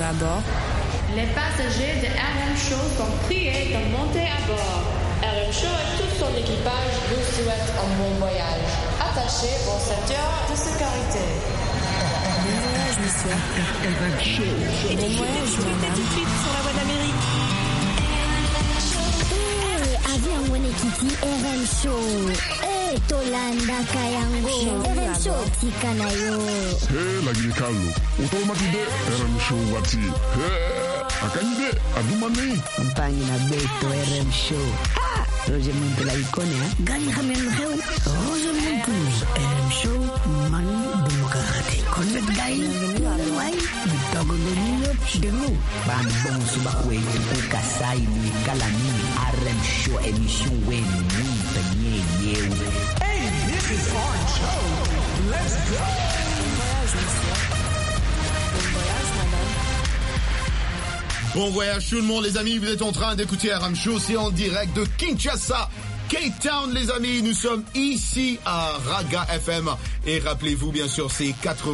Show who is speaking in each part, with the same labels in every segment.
Speaker 1: à bord.
Speaker 2: Les passagers de RM Show sont priés de monter à bord. RM Show et tout son équipage vous souhaitent un bon voyage. Attachez vos ceintures de sécurité.
Speaker 1: Bon voyage, monsieur.
Speaker 3: RM Show.
Speaker 1: Bon voyage, madame.
Speaker 2: Tout de suite sur la voie d'Amérique.
Speaker 4: Avion Wenekiti RM Show. Tolanda Kayango. RM Show Tikanayo.
Speaker 3: Lagi Carlo. Automatide RM Show wati. Akanyide adumani.
Speaker 5: Compagnie na beto RM Show. Roger Monte la icône, Gani Hamel Heu. Roger Monte. RM Show Mani Bumukate. Convert Guy. Wai. Bitogo Domino. Dego. Bambon Subakwe. Ukasai ni Kalani. RM Show émission Wen.
Speaker 6: Hey, this is our show. Let's go.
Speaker 1: Bon voyage, monsieur. Bon voyage, madame.
Speaker 7: Bon voyage tout le monde les amis, vous êtes en train d'écouter RM Show, c'est en direct de Kinshasa, Cape Town les amis, nous sommes ici à Raga FM et rappelez-vous bien sûr c'est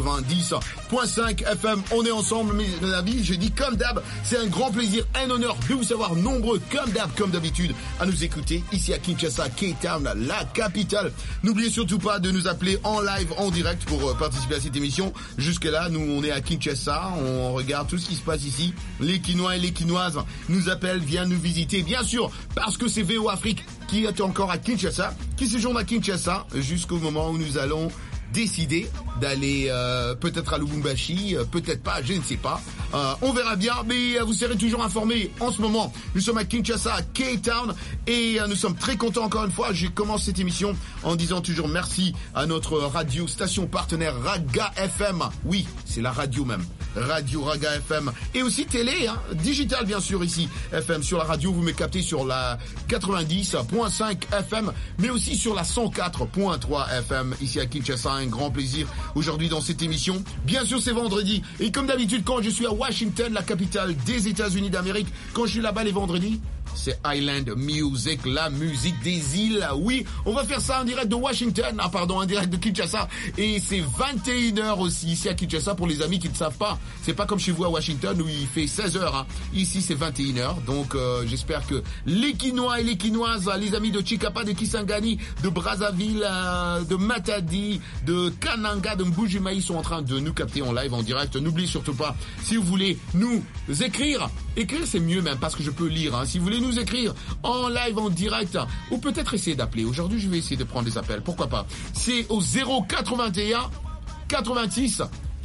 Speaker 7: 90.5 FM, on est ensemble mes amis, j'ai dit comme d'hab, c'est un grand plaisir, un honneur de vous savoir nombreux comme d'habitude à nous écouter ici à Kinshasa, Cape Town, la capitale. N'oubliez surtout pas de nous appeler en live, en direct pour participer à cette émission. Jusque là, nous on est à Kinshasa, on regarde tout ce qui se passe ici, les Quinois et les Quinoises nous appellent, viennent nous visiter, bien sûr, parce que c'est VO Afrique qui est encore à Kinshasa, qui séjourne à Kinshasa jusqu'au moment où nous allons décider d'aller peut-être à Lubumbashi, peut-être pas, je ne sais pas. On verra bien, mais vous serez toujours informés. En ce moment, nous sommes à Kinshasa, à Cape Town, et nous sommes très contents encore une fois. Je commence cette émission en disant toujours merci à notre radio station partenaire Raga FM. Oui, c'est la radio même. Radio Raga FM et aussi télé, digital bien sûr ici FM sur la radio, vous me captez sur la 90.5 FM mais aussi sur la 104.3 FM ici à Kinshasa. Un grand plaisir aujourd'hui dans cette émission. Bien sûr c'est vendredi et comme d'habitude quand je suis à Washington, la capitale des États-Unis d'Amérique, quand je suis là-bas les vendredis, c'est Island Music, la musique des îles. Oui, on va faire ça en direct de Washington, en direct de Kinshasa. Et c'est 21h aussi ici à Kinshasa pour les amis qui ne savent pas. C'est pas comme chez vous à Washington où il fait 16h. Ici c'est 21h. Donc j'espère que les Quinois et les Quinoises, les amis de Chikapa, de Kisangani, de Brazzaville, de Matadi, de Kananga, de Mbujimaï sont en train de nous capter en live, en direct. N'oubliez surtout pas, si vous voulez nous écrire c'est mieux même parce que je peux lire. Si vous voulez nous écrire en live, en direct, ou peut-être essayer d'appeler. Aujourd'hui, je vais essayer de prendre des appels. Pourquoi pas? C'est au 081 86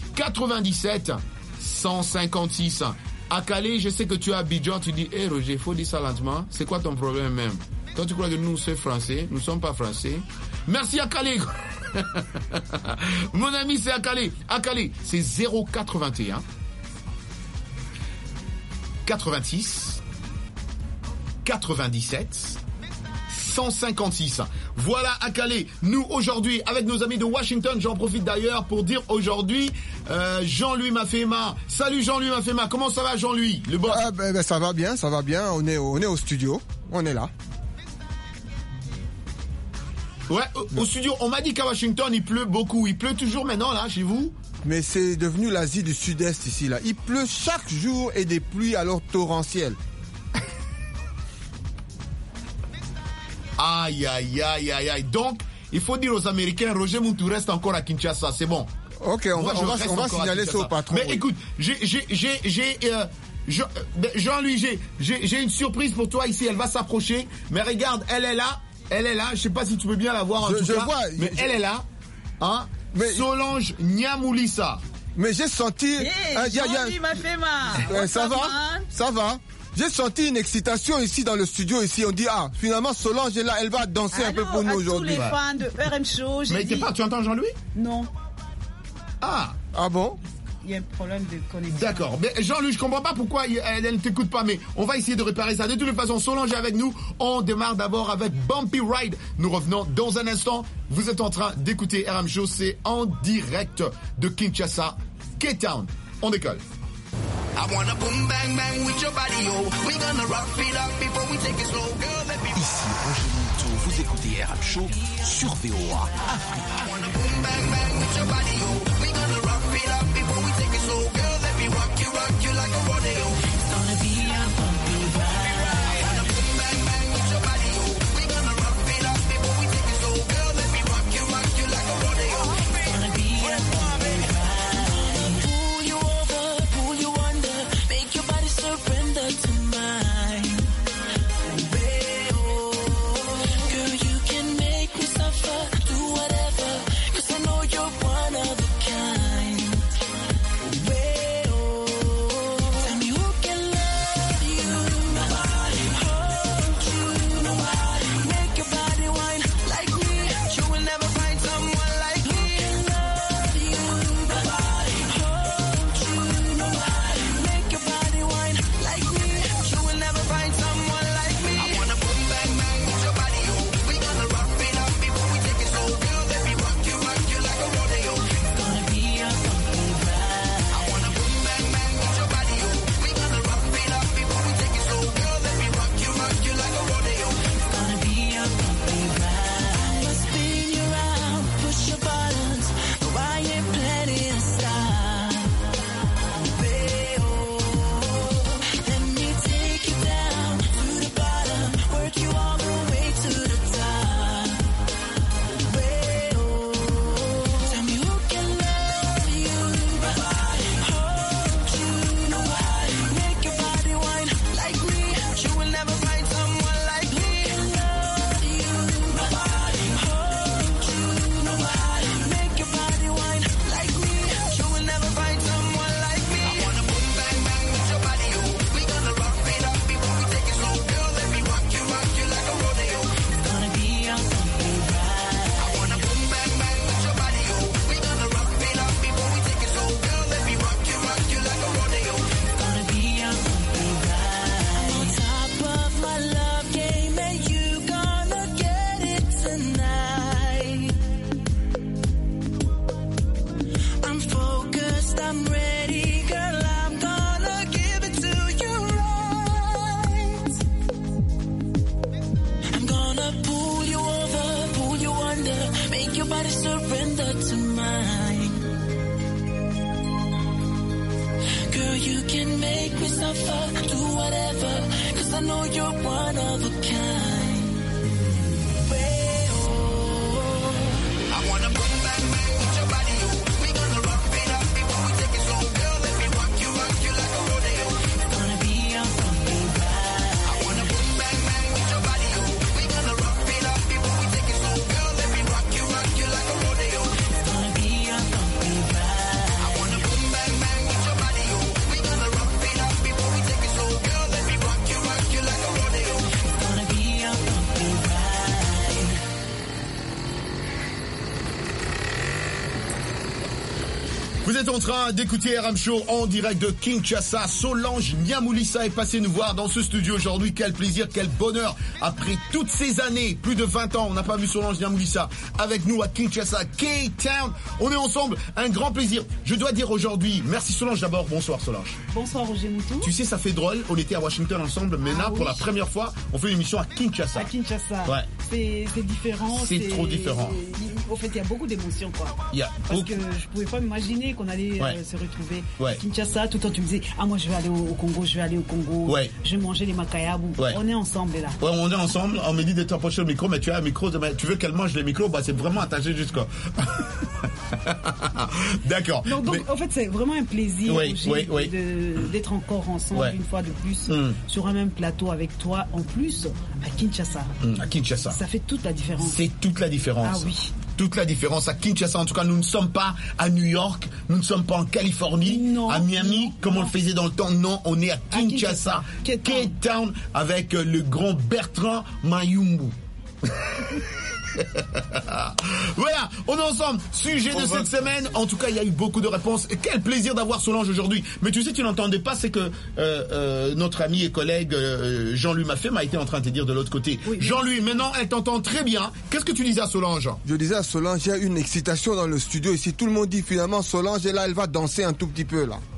Speaker 7: 97 156. À Calais, je sais que tu es à Abidjan. Tu dis, hey Roger, faut dire ça lentement. C'est quoi ton problème même? Toi, tu crois que nous, c'est français. Nous ne sommes pas français. Merci à Calais. Mon ami, c'est à Calais. À Calais, c'est 081 86 97 156. Voilà à Calais. Nous aujourd'hui avec nos amis de Washington, j'en profite d'ailleurs pour dire aujourd'hui Jean-Louis Mafema. Salut Jean-Louis Mafema, comment ça va Jean-Louis le boss?
Speaker 8: Ça va bien, on est au studio, on est là.
Speaker 7: Ouais, au studio, on m'a dit qu'à Washington il pleut beaucoup, il pleut toujours maintenant là chez vous?
Speaker 8: Mais c'est devenu l'Asie du Sud-Est ici là. Il pleut chaque jour et des pluies alors torrentielles.
Speaker 7: Aïe. Donc, il faut dire aux Américains, Roger Moutou reste encore à Kinshasa, c'est bon.
Speaker 8: Ok, on va signaler ça au patron.
Speaker 7: Mais écoute, Jean-Louis, j'ai une surprise pour toi ici, elle va s'approcher. Mais regarde, elle est là, je sais pas si tu peux bien la voir en tout cas.
Speaker 8: Vois,
Speaker 7: mais elle est là, Mais Solange Nyamoulissa.
Speaker 8: Mais j'ai senti... Ça va. J'ai senti une excitation ici dans le studio. Ici, on dit, finalement, Solange est là, elle va danser un peu pour nous aujourd'hui.
Speaker 9: Tous les fans de RM Show,
Speaker 7: mais tu entends Jean-Louis?
Speaker 9: Non.
Speaker 8: Ah bon?
Speaker 9: Il y a un problème de connexion.
Speaker 7: D'accord. Mais Jean-Louis, je comprends pas pourquoi elle ne t'écoute pas, mais on va essayer de réparer ça. De toute façon, Solange est avec nous. On démarre d'abord avec Bumpy Ride. Nous revenons dans un instant. Vous êtes en train d'écouter RM Show. C'est en direct de Kinshasa, Cape Town. On décolle.
Speaker 6: Ici Roger Moutou, vous écoutez RM Show sur VOA Afrique.
Speaker 10: I know you're one of a kind. I wanna boom bang bang with your body, yo. We gonna rock it up before we take it slow, girl. Let me rock you like a rodeo. It's gonna be a funky ride. I wanna boom bang bang with your body, yo. We gonna rock it up before we take it slow, girl. Let me rock you like a rodeo. It's gonna be a funky ride. I wanna boom bang bang with your body, yo. We gonna rock it up before we take it slow, girl. Let me rock you like a rodeo. It's gonna be a funky ride.
Speaker 7: Vous êtes en train d'écouter RM Show en direct de Kinshasa. Solange Nyamoulissa est passée nous voir dans ce studio aujourd'hui. Quel plaisir, quel bonheur. Après toutes ces années, plus de 20 ans, on n'a pas vu Solange Nyamoulissa avec nous à Kinshasa, K-Town. On est ensemble, un grand plaisir. Je dois dire aujourd'hui, merci Solange d'abord. Bonsoir Solange.
Speaker 9: Bonsoir Roger Moutou.
Speaker 7: Tu sais, ça fait drôle. On était à Washington ensemble, mais là, pour la première fois, on fait une émission à Kinshasa.
Speaker 9: À Kinshasa.
Speaker 7: Ouais.
Speaker 9: C'est différent.
Speaker 7: C'est trop différent.
Speaker 9: Au fait, il y a beaucoup d'émotions, quoi.
Speaker 7: Parce
Speaker 9: que je pouvais pas m'imaginer qu'on allait se retrouver à Kinshasa. Tout le temps, tu me disais, moi, je vais aller au Congo, je vais manger les makayabou. On est ensemble, là.
Speaker 7: Ouais, on est ensemble. On me dit de t'approcher le micro, mais tu as un micro. Tu veux qu'elle mange les micros? Bah, c'est vraiment attaché jusqu'à. D'accord.
Speaker 9: Donc, en fait, c'est vraiment un plaisir d'être encore ensemble une fois de plus sur un même plateau avec toi, en plus à Kinshasa.
Speaker 7: À Kinshasa.
Speaker 9: Ça fait toute la différence.
Speaker 7: C'est toute la différence.
Speaker 9: Ah oui.
Speaker 7: Toute la différence à Kinshasa. En tout cas, nous ne sommes pas à New York, nous ne sommes pas en Californie, à Miami, comme on le faisait dans le temps. Non, on est à Kinshasa, K-Town, avec le grand Bertrand Mayumbu. Voilà, on est ensemble. Sujet de cette semaine. En tout cas, il y a eu beaucoup de réponses. Et quel plaisir d'avoir Solange aujourd'hui. Mais tu sais, tu n'entendais pas, c'est que notre ami et collègue Jean-Louis Maffé m'a été en train de te dire de l'autre côté. Oui, Jean-Louis, maintenant, elle t'entend très bien. Qu'est-ce que tu disais à Solange?
Speaker 8: Je disais à Solange, il y a une excitation dans le studio ici. Tout le monde dit finalement, Solange est là, elle va danser un tout petit peu là.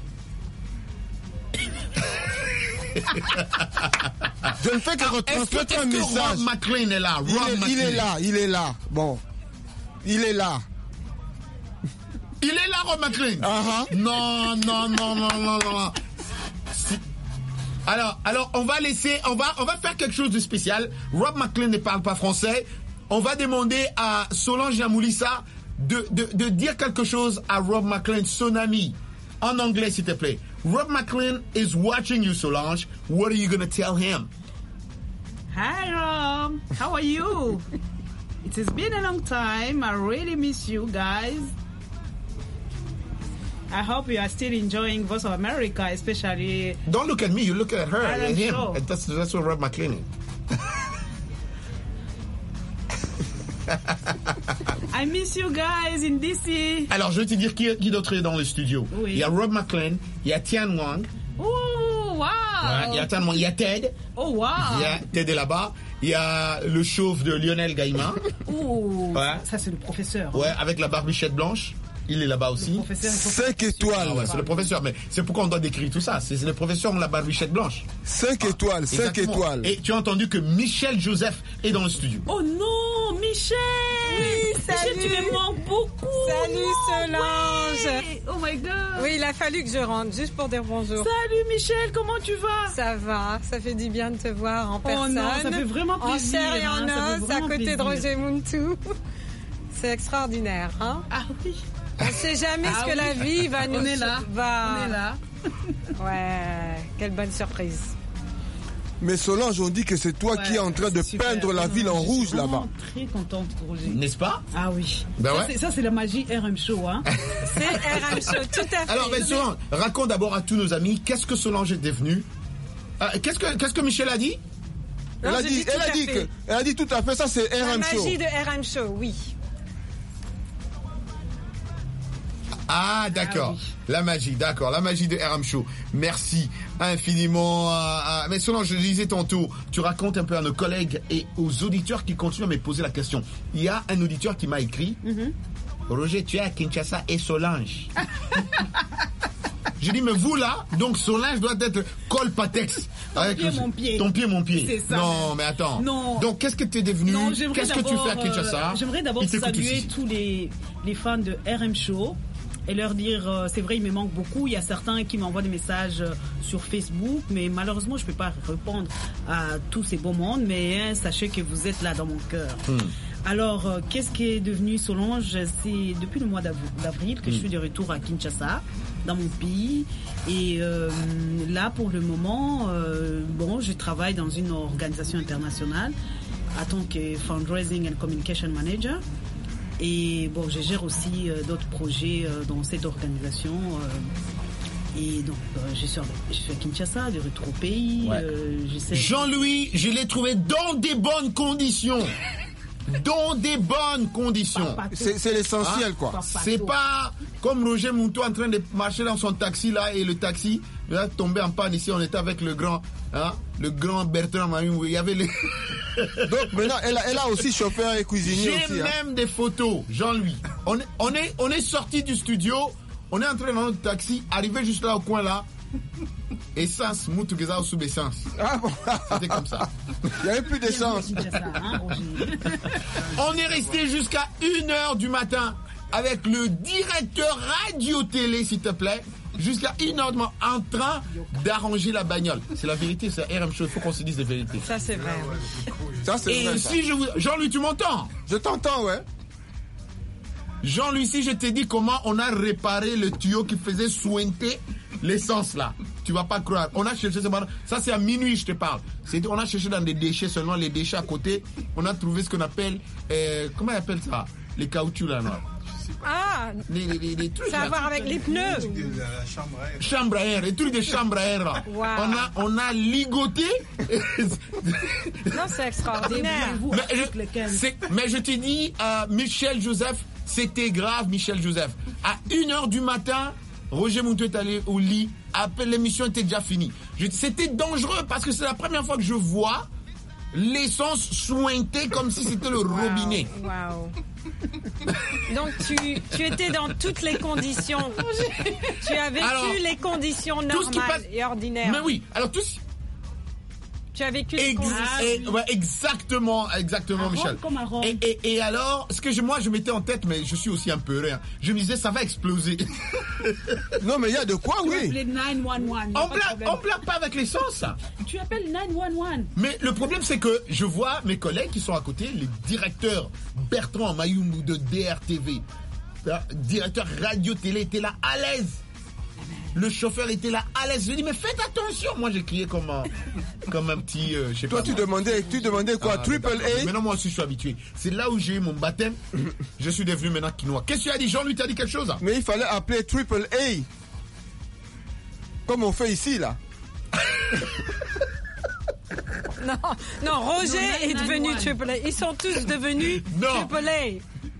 Speaker 8: Je ne fais que retransmettre un message.
Speaker 7: Rob McLean est là.
Speaker 8: Il est là. Bon. Il est là.
Speaker 7: Il est là, Rob McLean. Non. Alors, on va faire quelque chose de spécial. Rob McLean ne parle pas français. On va demander à Solange Nyamoulissa de dire quelque chose à Rob McLean, son ami. En anglais, s'il te plaît. Rob McLean is watching you, Solange. What are you going to tell him?
Speaker 9: Hi, Rob. How are you? It has been a long time. I really miss you guys. I hope you are still enjoying Voice of America, especially...
Speaker 7: Don't look at me. You look at her and him. And that's what Rob McLean is.
Speaker 9: I miss you guys in DC.
Speaker 7: Alors, je vais te dire qui d'autre est dans le studio. Oui. Il y a Rob McLean, il y a Tian Wang.
Speaker 9: Oh, wow.
Speaker 7: Il y a Tian Wang, il y a Ted.
Speaker 9: Oh, wow.
Speaker 7: Il y a Ted est là-bas. Il y a le chauve de Lionel Gaïma.
Speaker 9: Oh, ça c'est le professeur.
Speaker 7: Ouais, avec la barbichette blanche. Il est là-bas aussi.
Speaker 8: 5 étoiles.
Speaker 7: C'est le professeur, mais c'est pourquoi on doit décrire tout ça. C'est le professeur la barbichette blanche.
Speaker 8: 5 étoiles, 5 étoiles.
Speaker 7: Et tu as entendu que Michel Joseph est dans le studio.
Speaker 9: Oh non, Michel!
Speaker 11: Oui, salut!
Speaker 9: Michel, tu me manques beaucoup!
Speaker 11: Salut Solange!
Speaker 9: Oui. Oh my God!
Speaker 11: Oui, il a fallu que je rentre, juste pour dire bonjour.
Speaker 9: Salut Michel, comment tu vas?
Speaker 11: Ça va, ça fait du bien de te voir en personne.
Speaker 9: Oh non, ça fait vraiment plaisir.
Speaker 11: En chair et en os, à côté de Roger Moutou. C'est extraordinaire, hein?
Speaker 9: Ah oui!
Speaker 11: On ne sait jamais ce que la vie va nous...
Speaker 9: On est là. On est là.
Speaker 11: Ouais, quelle bonne surprise.
Speaker 8: Mais Solange, on dit que c'est toi qui es en train de peindre la ville en rouge là-bas.
Speaker 9: Je suis très contente, Roger.
Speaker 7: N'est-ce pas?
Speaker 9: Ah oui. Ça, c'est la magie RM Show. Hein.
Speaker 11: C'est RM Show, tout à fait.
Speaker 7: Alors, Solange, raconte d'abord à tous nos amis, qu'est-ce que Solange est devenue? Qu'est-ce que Michel a dit?
Speaker 8: Elle a dit tout à fait, ça c'est RM Show.
Speaker 11: La magie de RM Show, oui.
Speaker 7: Ah, d'accord. Oui. La magie de RM Show. Merci infiniment. Mais Solange, je le disais tantôt, tu racontes un peu à nos collègues et aux auditeurs qui continuent à me poser la question. Il y a un auditeur qui m'a écrit, Roger, tu es à Kinshasa et Solange. J'ai dit, mais vous là, donc Solange doit être colpatex. Ton pied, mon pied.
Speaker 9: C'est ça.
Speaker 7: Non, mais attends.
Speaker 9: Non.
Speaker 7: Donc, qu'est-ce que tu es devenu? Qu'est-ce que tu fais à Kinshasa?
Speaker 9: J'aimerais d'abord saluer tous les fans de RM Show. et leur dire, c'est vrai, il me manque beaucoup. Il y a certains qui m'envoient des messages sur Facebook, mais malheureusement, je ne peux pas répondre à tous ces beaux mondes, mais sachez que vous êtes là dans mon cœur. Alors, qu'est-ce qui est devenu Solange? C'est depuis le mois d'avril que je suis de retour à Kinshasa, dans mon pays. Et là, pour le moment, je travaille dans une organisation internationale en tant que Fundraising and Communication Manager. Et je gère aussi d'autres projets dans cette organisation. Et donc, je suis à Kinshasa, de retour au pays.
Speaker 7: Ouais. Jean-Louis, je l'ai trouvé dans des bonnes conditions. Dans des bonnes conditions.
Speaker 8: C'est l'essentiel, quoi.
Speaker 7: C'est pas comme Roger Moutou en train de marcher dans son taxi là et le taxi là tombé en panne ici. On était avec le grand Bertrand Mayou. Il y avait les.
Speaker 8: Donc maintenant, elle a aussi chauffeur et cuisinier aussi.
Speaker 7: J'ai même des photos, Jean-Louis. On est sorti du studio. On est entré dans notre taxi, arrivé juste là au coin là. Essence, Moutougueza sous essence.
Speaker 8: Ah bon?
Speaker 7: C'était comme ça.
Speaker 8: Il n'y avait plus d'essence.
Speaker 7: On est resté jusqu'à 1h du matin avec le directeur radio-télé, s'il te plaît, jusqu'à 1h du matin, en train d'arranger la bagnole. C'est la vérité, c'est RM Show, il faut qu'on se dise des vérités.
Speaker 11: Ça, c'est vrai.
Speaker 8: Ça, c'est
Speaker 7: Et
Speaker 8: vrai,
Speaker 7: si Jean-Louis, tu m'entends?
Speaker 8: Je t'entends, ouais.
Speaker 7: Jean-Louis, si je te dis comment on a réparé le tuyau qui faisait sointer l'essence là, tu vas pas croire. On a cherché ça, c'est à minuit, je te parle. On a cherché dans des déchets, seulement les déchets à côté. On a trouvé ce qu'on appelle, comment on appelle ça? Les caoutchoucs là, non?
Speaker 11: Ah,
Speaker 7: les trucs.
Speaker 11: ça a à voir avec les pneus.
Speaker 7: Chambre à air, les trucs de chambre à air là.
Speaker 11: Wow.
Speaker 7: On a ligoté.
Speaker 11: Non, c'est extraordinaire.
Speaker 7: Mais je te dis, Michel Joseph, c'était grave, Michel Joseph. À 1h du matin, Roger Moutou est allé au lit. Après, l'émission était déjà finie. C'était dangereux parce que c'est la première fois que je vois l'essence sointer comme si c'était le robinet.
Speaker 11: Wow. Donc tu étais dans toutes les conditions. Tu as vécu les conditions normales et ordinaires.
Speaker 7: Mais oui. Alors
Speaker 11: tu as vécu les conditions.
Speaker 7: Exactement, Michel. Et alors, ce que moi je mettais en tête, mais je suis aussi un peu rien. Je me disais ça va exploser.
Speaker 8: Non mais il y a de quoi, oui.
Speaker 9: Tu appelles 911.
Speaker 7: On blague pas avec l'essence.
Speaker 9: Tu appelles 911.
Speaker 7: Mais le problème c'est que je vois mes collègues qui sont à côté, les directeurs Bertrand Mayumbu de DRTV, directeur radio-télé était là à l'aise. Le chauffeur était là à l'aise. Je dis mais faites attention. Moi j'ai crié comme un petit. Je sais
Speaker 8: Toi
Speaker 7: pas,
Speaker 8: tu demandais quoi? Triple A.
Speaker 7: Maintenant moi aussi je suis habitué. C'est là où j'ai eu mon baptême. Je suis devenu maintenant quinois. Qu'est-ce que tu as dit? Jean-Louis t'a dit quelque chose?
Speaker 8: Mais il fallait appeler Triple A. Comme on fait ici là.
Speaker 11: Non, Roger est devenu Triple A. Ils sont tous devenus Triple A.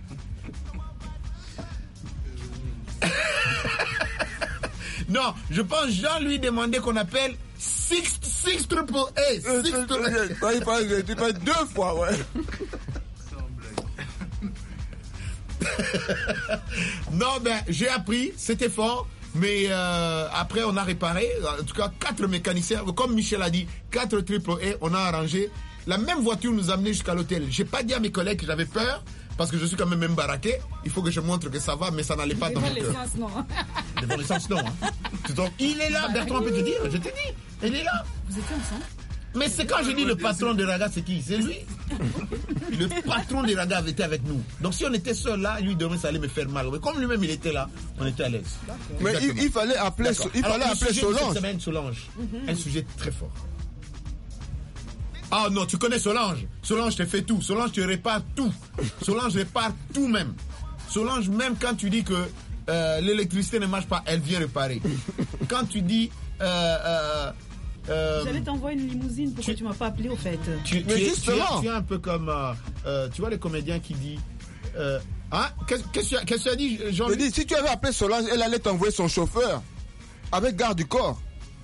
Speaker 7: Non, je pense Jean lui demandait qu'on appelle 6 triple A.
Speaker 8: Il fallait 2 fois, ouais.
Speaker 7: Non, j'ai appris, c'était fort. Mais après, on a réparé. En tout cas, 4 mécaniciens, comme Michel a dit, 4 triple A, on a arrangé. La même voiture nous a amenés jusqu'à l'hôtel. J'ai pas dit à mes collègues que j'avais peur. Parce que je suis quand même baraqué, il faut que je montre que ça va, mais ça n'allait pas dans mon cœur. Devant l'essence, non. Donc, il est là, Bertrand peut te dire, je t'ai dit, il est là.
Speaker 9: Vous étiez ensemble?
Speaker 7: Mais c'est quand je dis le patron de Raga, c'est qui? C'est lui. Le patron de Raga avait été avec nous. Donc si on était seul là, lui demain ça allait me faire mal. Mais comme lui-même il était là, on était à l'aise.
Speaker 8: Mais il fallait appeler
Speaker 7: Solange. Un sujet très fort. Ah non, tu connais Solange. Solange te fait tout. Solange te répare tout. Solange répare tout même. Solange, même quand tu dis que l'électricité ne marche pas, elle vient réparer. Quand tu dis...
Speaker 9: J'allais t'envoyer une limousine, pourquoi tu m'as pas appelé au fait?
Speaker 7: Tu es un peu comme... tu vois les comédiens qui disent... Qu'est-ce que tu as dit, Jean?
Speaker 8: Je dis, si tu avais appelé Solange, elle allait t'envoyer son chauffeur avec garde du corps.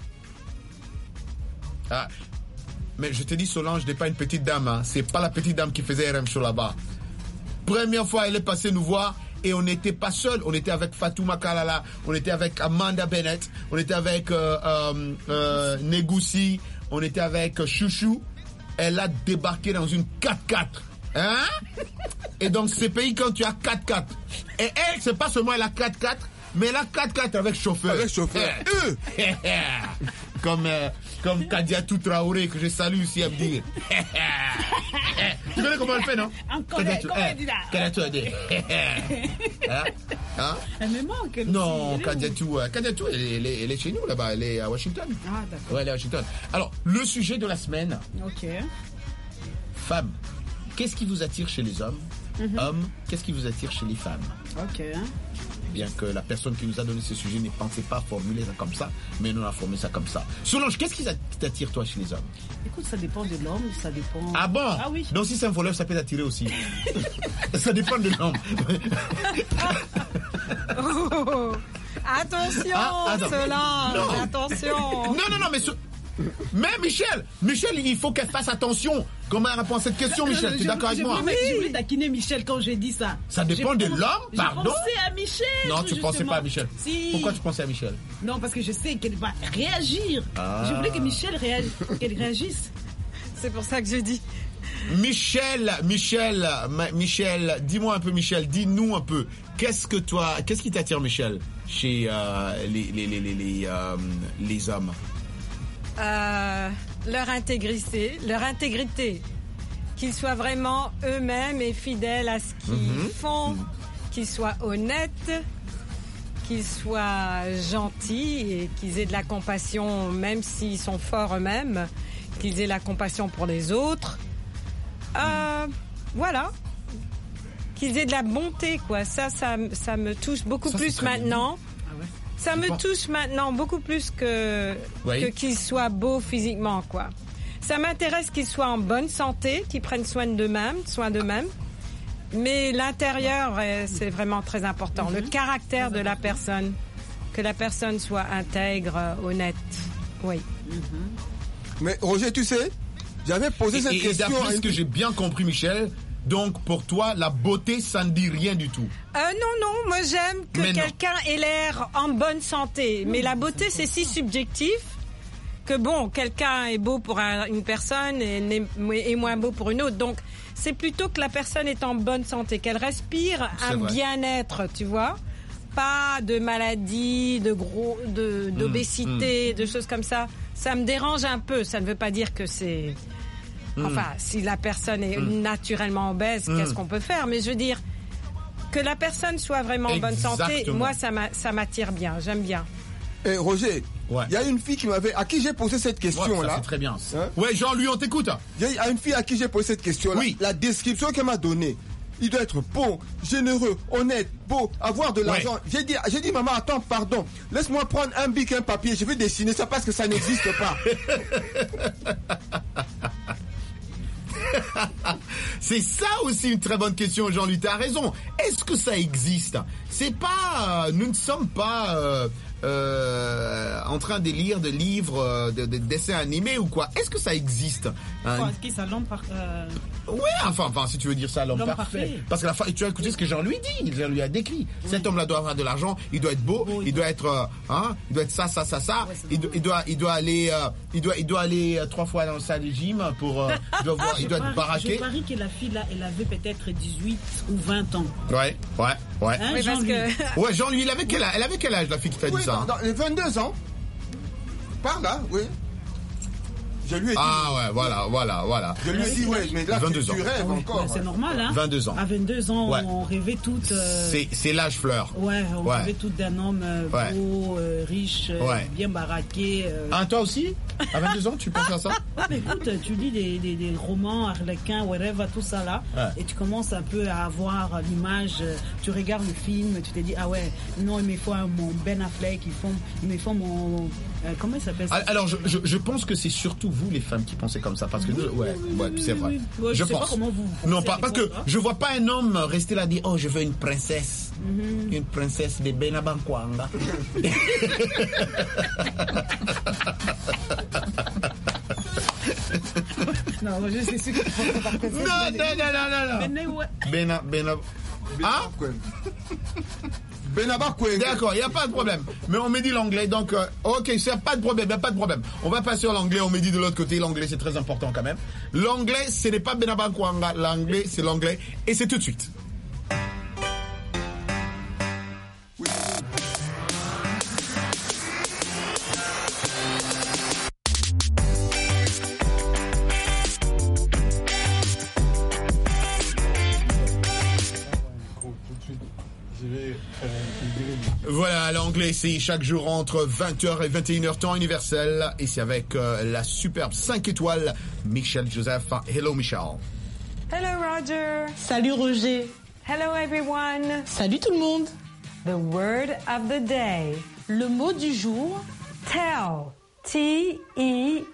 Speaker 7: Ah, mais je te dis, Solange n'est pas une petite dame. Hein. C'est pas la petite dame qui faisait RM Show là-bas. Première fois, elle est passée nous voir et on n'était pas seul. On était avec Fatouma Kalala, on était avec Amanda Bennett, on était avec Negoussi, on était avec Chouchou. Elle a débarqué dans une 4x4. Hein? Et donc, ces pays, quand tu as 4x4, et elle, c'est pas seulement elle a 4x4, Mais la 4x4 avec chauffeur.
Speaker 8: Avec chauffeur.
Speaker 7: Comme Kadiatou Traoré, que je salue ici à me dire. Tu connais comment elle fait, non?
Speaker 9: Comment elle dit là?
Speaker 7: Kadiatou a dit.
Speaker 9: Elle me manque.
Speaker 7: Non, Kadiatou, elle est chez nous là-bas, elle est à Washington.
Speaker 9: Ah, d'accord.
Speaker 7: Ouais, elle est à Washington. Alors, le sujet de la semaine.
Speaker 9: Ok.
Speaker 7: Femmes, qu'est-ce qui vous attire chez les hommes? Hommes, qu'est-ce qui vous attire chez les femmes?
Speaker 9: Ok.
Speaker 7: Bien que la personne qui nous a donné ce sujet ne pensait pas formuler ça comme ça, mais nous on a formulé ça comme ça. Solange, qu'est-ce qui t'attire toi chez les hommes?
Speaker 9: Écoute, ça dépend de l'homme, ça dépend...
Speaker 7: Ah bon?
Speaker 9: Ah oui.
Speaker 7: Donc si c'est un voleur, ça peut t'attirer aussi. Ça dépend de l'homme.
Speaker 11: Oh, attention, Solange, attention.
Speaker 7: Non, mais Michel, il faut qu'elle fasse attention. Comment elle répond à cette question, Michel? Tu es d'accord avec moi?
Speaker 9: J'ai voulu taquiner Michel quand j'ai dit ça.
Speaker 7: Ça dépend de l'homme, pardon?
Speaker 9: Je pensais à Michel.
Speaker 7: Non, tu pensais pas à Michel.
Speaker 9: Si.
Speaker 7: Pourquoi tu pensais à Michel?
Speaker 9: Non, parce que je sais qu'elle va réagir. Je voulais que Michel réagisse.
Speaker 11: C'est pour ça que je dis.
Speaker 7: Michel, dis-moi un peu, Michel, dis-nous un peu. Qu'est-ce qui t'attire, Michel, chez les hommes?
Speaker 11: Leur intégrité, qu'ils soient vraiment eux-mêmes et fidèles à ce qu'ils font, qu'ils soient honnêtes, qu'ils soient gentils et qu'ils aient de la compassion même s'ils sont forts eux-mêmes, qu'ils aient la compassion pour les autres. Voilà. Qu'ils aient de la bonté, quoi. Ça me touche beaucoup plus maintenant. Ça me touche maintenant beaucoup plus que qu'ils soient beaux physiquement, quoi. Ça m'intéresse qu'ils soient en bonne santé, qu'ils prennent soin d'eux-mêmes. Mais l'intérieur, c'est vraiment très important. Le caractère de la personne. Que la personne soit intègre, honnête. Oui.
Speaker 8: Mais Roger, tu sais, j'avais posé cette question...
Speaker 7: D'après ce que j'ai bien compris, Michel... Donc, pour toi, la beauté, ça ne dit rien du tout.
Speaker 11: Non, moi j'aime que quelqu'un ait l'air en bonne santé. Mais la beauté, c'est si subjectif que bon, quelqu'un est beau pour une personne et moins beau pour une autre. Donc, c'est plutôt que la personne est en bonne santé, qu'elle respire un bien-être, tu vois. Pas de maladie, d'obésité, de choses comme ça. Ça me dérange un peu. Ça ne veut pas dire que c'est... Enfin, si la personne est naturellement obèse, qu'est-ce qu'on peut faire? Mais je veux dire, que la personne soit vraiment en bonne santé, moi, ça m'attire bien, j'aime bien.
Speaker 8: Et Roger, il y a une fille à qui j'ai posé cette question-là.
Speaker 7: C'est très bien. Ouais, Jean-Louis, on t'écoute.
Speaker 8: Il y a une fille à qui j'ai posé cette question-là. Oui. La description qu'elle m'a donnée. Il doit être bon, généreux, honnête, beau, avoir de l'argent. J'ai dit, maman, attends, pardon. Laisse-moi prendre un bic et un papier. Je vais dessiner ça parce que ça n'existe pas.
Speaker 7: C'est ça aussi une très bonne question, Jean-Louis, t'as raison. Est-ce que ça existe? C'est pas... nous ne sommes pas en train de lire des livres, de dessins animés ou quoi. Est-ce que ça existe?
Speaker 9: Qui ça, l'homme
Speaker 7: Oui, enfin, si tu veux dire ça, l'homme parfait. Parce que tu as écouté ce que Jean-Louis dit. Jean-Louis a décrit. Oui. Cet homme-là doit avoir de l'argent, il doit être beau, il doit être... il doit être ça. Ouais, il doit aller 3 fois dans le salle de gym pour... il doit être baraqué.
Speaker 9: Je parie que la fille là, elle avait peut-être 18 ou 20 ans.
Speaker 7: Ouais.
Speaker 11: Hein, oui,
Speaker 7: Jean-Louis. Ouais, Jean-Louis, elle avait quel âge, la fille qui t'a dit ça?
Speaker 8: Dans les 22 ans. Par là, oui. Je lui ai dit.
Speaker 7: Ah ouais, voilà.
Speaker 8: Je lui ai dit, ouais, mais là,
Speaker 7: 22 ans.
Speaker 8: Tu rêves encore.
Speaker 9: C'est normal, hein.
Speaker 7: 22 ans.
Speaker 9: À 22 ans, on rêvait toutes...
Speaker 7: C'est l'âge fleur.
Speaker 9: Ouais, on rêvait toutes d'un homme beau, riche, bien baraqué.
Speaker 7: Toi aussi? À 22 ans, tu penses à ça?
Speaker 9: Mais écoute, tu lis des romans, Harlequin, whatever, tout ça là, et tu commences un peu à avoir l'image, tu regardes le film, tu te dis, ah ouais, non, il me faut mon Ben Affleck, il me faut mon... comment il s'appelle ça?
Speaker 7: Alors, je pense que c'est surtout vous, les femmes, qui pensez comme ça, parce que c'est vrai.
Speaker 9: Ouais, je pense. Pas comment vous
Speaker 7: non, parce que je vois pas un homme rester là et dire, oh, je veux une princesse. Une princesse de Benabankwanga.
Speaker 9: Non, je sais ce que tu penses par princesse.
Speaker 7: Non. Ah? D'accord, il n'y a pas de problème. Mais on me dit l'anglais, donc ok, c'est pas de problème, On va passer à l'anglais, on me dit de l'autre côté, l'anglais c'est très important quand même. L'anglais, ce n'est pas Benabankwanga, l'anglais c'est l'anglais, et c'est tout de suite. Voilà, l'anglais, c'est chaque jour entre 20h et 21h temps universel. Et c'est avec la superbe 5 étoiles, Michel Joseph. Hello, Michel.
Speaker 11: Hello, Roger.
Speaker 12: Salut, Roger.
Speaker 11: Hello, everyone.
Speaker 12: Salut, tout le monde.
Speaker 11: The word of the day.
Speaker 12: Le mot du jour.
Speaker 11: Tell. T-E-L-L.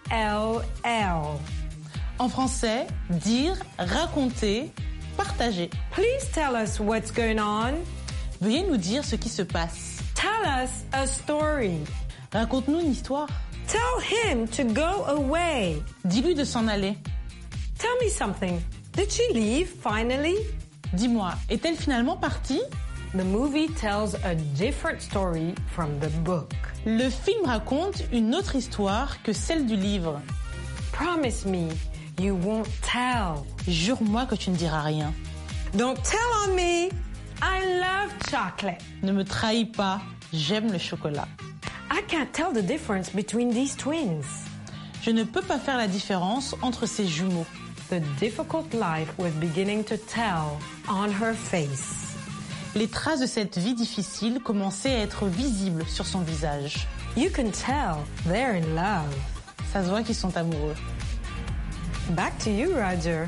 Speaker 12: En français, dire, raconter, partager.
Speaker 11: Please tell us what's going on.
Speaker 12: Veuillez nous dire ce qui se passe.
Speaker 11: Tell us a story.
Speaker 12: Raconte-nous une histoire.
Speaker 11: Tell him to go away.
Speaker 12: Dis-lui de s'en aller.
Speaker 11: Tell me something. Did she leave finally?
Speaker 12: Dis-moi, est-elle finalement partie?
Speaker 11: The movie tells a different story from the book.
Speaker 12: Le film raconte une autre histoire que celle du livre.
Speaker 11: Promise me you won't tell.
Speaker 12: Jure-moi que tu ne diras rien.
Speaker 11: Don't tell on me. I love chocolate.
Speaker 12: Ne me trahis pas, j'aime le chocolat.
Speaker 11: I can't tell the difference between these twins.
Speaker 12: Je ne peux pas faire la différence entre ces jumeaux.
Speaker 11: The difficult life was beginning to tell on her face.
Speaker 12: Les traces de cette vie difficile commençaient à être visibles sur son visage.
Speaker 11: You can tell they're in love.
Speaker 12: Ça se voit qu'ils sont amoureux.
Speaker 11: Back to you, Roger.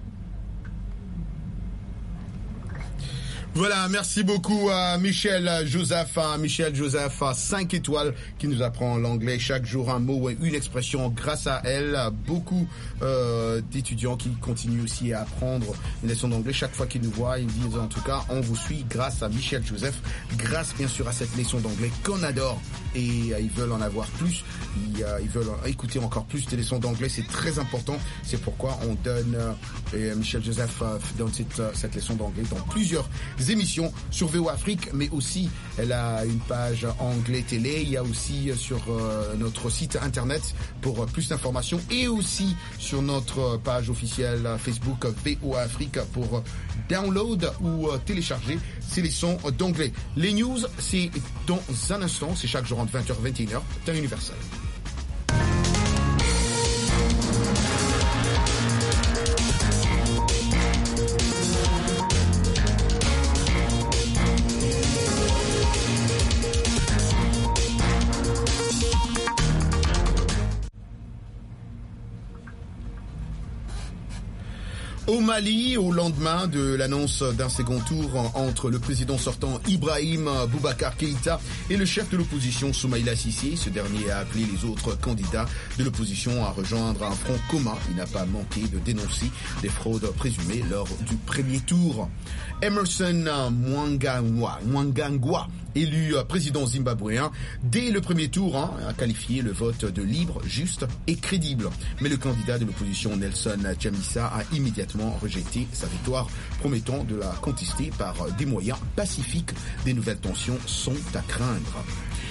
Speaker 7: Voilà, merci beaucoup à Michel Joseph, 5 étoiles, qui nous apprend l'anglais chaque jour, un mot et une expression. Grâce à elle, beaucoup d'étudiants qui continuent aussi à apprendre une leçon d'anglais. Chaque fois qu'ils nous voient, ils disent en tout cas, on vous suit grâce à Michel Joseph, grâce bien sûr à cette leçon d'anglais qu'on adore. Et ils veulent en avoir plus, ils veulent écouter encore plus des leçons d'anglais, c'est très important. C'est pourquoi on donne, Michel Joseph donne cette leçon d'anglais dans plusieurs émissions sur VO Afrique, mais aussi elle a une page anglais télé. Il y a aussi sur notre site internet pour plus d'informations, et aussi sur notre page officielle Facebook VO Afrique pour download ou télécharger ces leçons d'anglais. Les news, c'est dans un instant, c'est chaque jour entre 20h et 21h, temps universel. Au Mali, au lendemain de l'annonce d'un second tour entre le président sortant Ibrahim Boubacar Keïta et le chef de l'opposition Soumaïla Cissé, ce dernier a appelé les autres candidats de l'opposition à rejoindre un front commun. Il n'a pas manqué de dénoncer des fraudes présumées lors du premier tour. Emerson Mnangagwa, élu président zimbabwéen, dès le premier tour, a qualifié le vote de libre, juste et crédible. Mais le candidat de l'opposition Nelson Chamisa a immédiatement rejeté sa victoire, promettant de la contester par des moyens pacifiques. Des nouvelles tensions sont à craindre.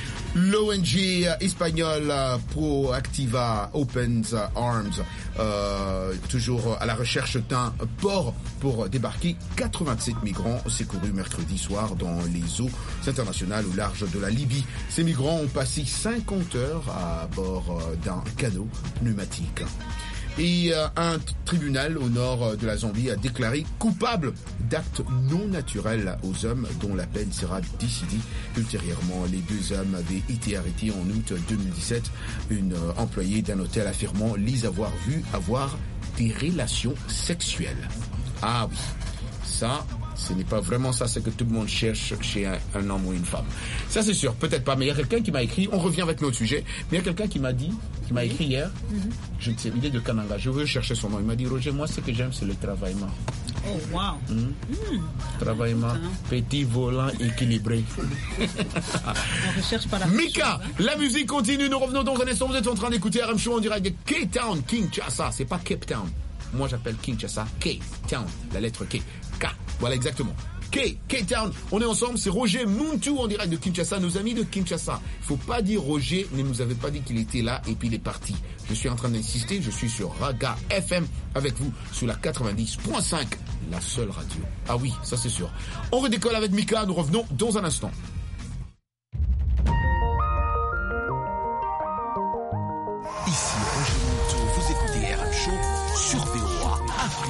Speaker 7: L'ONG espagnole Proactiva Opens Arms, toujours à la recherche d'un port pour débarquer 87 migrants secourus mercredi soir dans les eaux internationales au large de la Libye. Ces migrants ont passé 50 heures à bord d'un canot pneumatique. Et un tribunal au nord de la Zambie a déclaré coupable d'actes non naturels aux hommes dont la peine sera décidée ultérieurement. Les deux hommes avaient été arrêtés en août 2017. Une employée d'un hôtel affirmant les avoir vus avoir des relations sexuelles. Ah oui, ça... ce n'est pas vraiment ça, c'est que tout le monde cherche chez un homme ou une femme. Ça, c'est sûr, peut-être pas. Mais il y a quelqu'un qui m'a écrit, on revient avec notre sujet, mais il y a quelqu'un qui m'a écrit hier, je ne sais, il est de Kananga, je veux chercher son nom. Il m'a dit, Roger, moi, ce que j'aime, c'est le travaillement.
Speaker 9: Oh, wow.
Speaker 7: Travaillement, petit, volant, équilibré.
Speaker 9: On recherche pas la
Speaker 7: Mika, la musique continue, nous revenons dans un instant. Vous êtes en train d'écouter RM Show en direct de K-Town, Kinshasa. C'est pas Cape Town. Moi, j'appelle Kinshasa K-Town, la lettre K. K. Voilà, exactement. K-Town, on est ensemble, c'est Roger Muntu en direct de Kinshasa, nos amis de Kinshasa. Il faut pas dire Roger ne nous avait pas dit qu'il était là et puis il est parti. Je suis en train d'insister, je suis sur Raga FM avec vous sur la 90.5, la seule radio. Ah oui, ça c'est sûr. On redécolle avec Mika, nous revenons dans un instant.
Speaker 6: Ici Roger Muntu, vous écoutez RM Show sur VOA Afrique.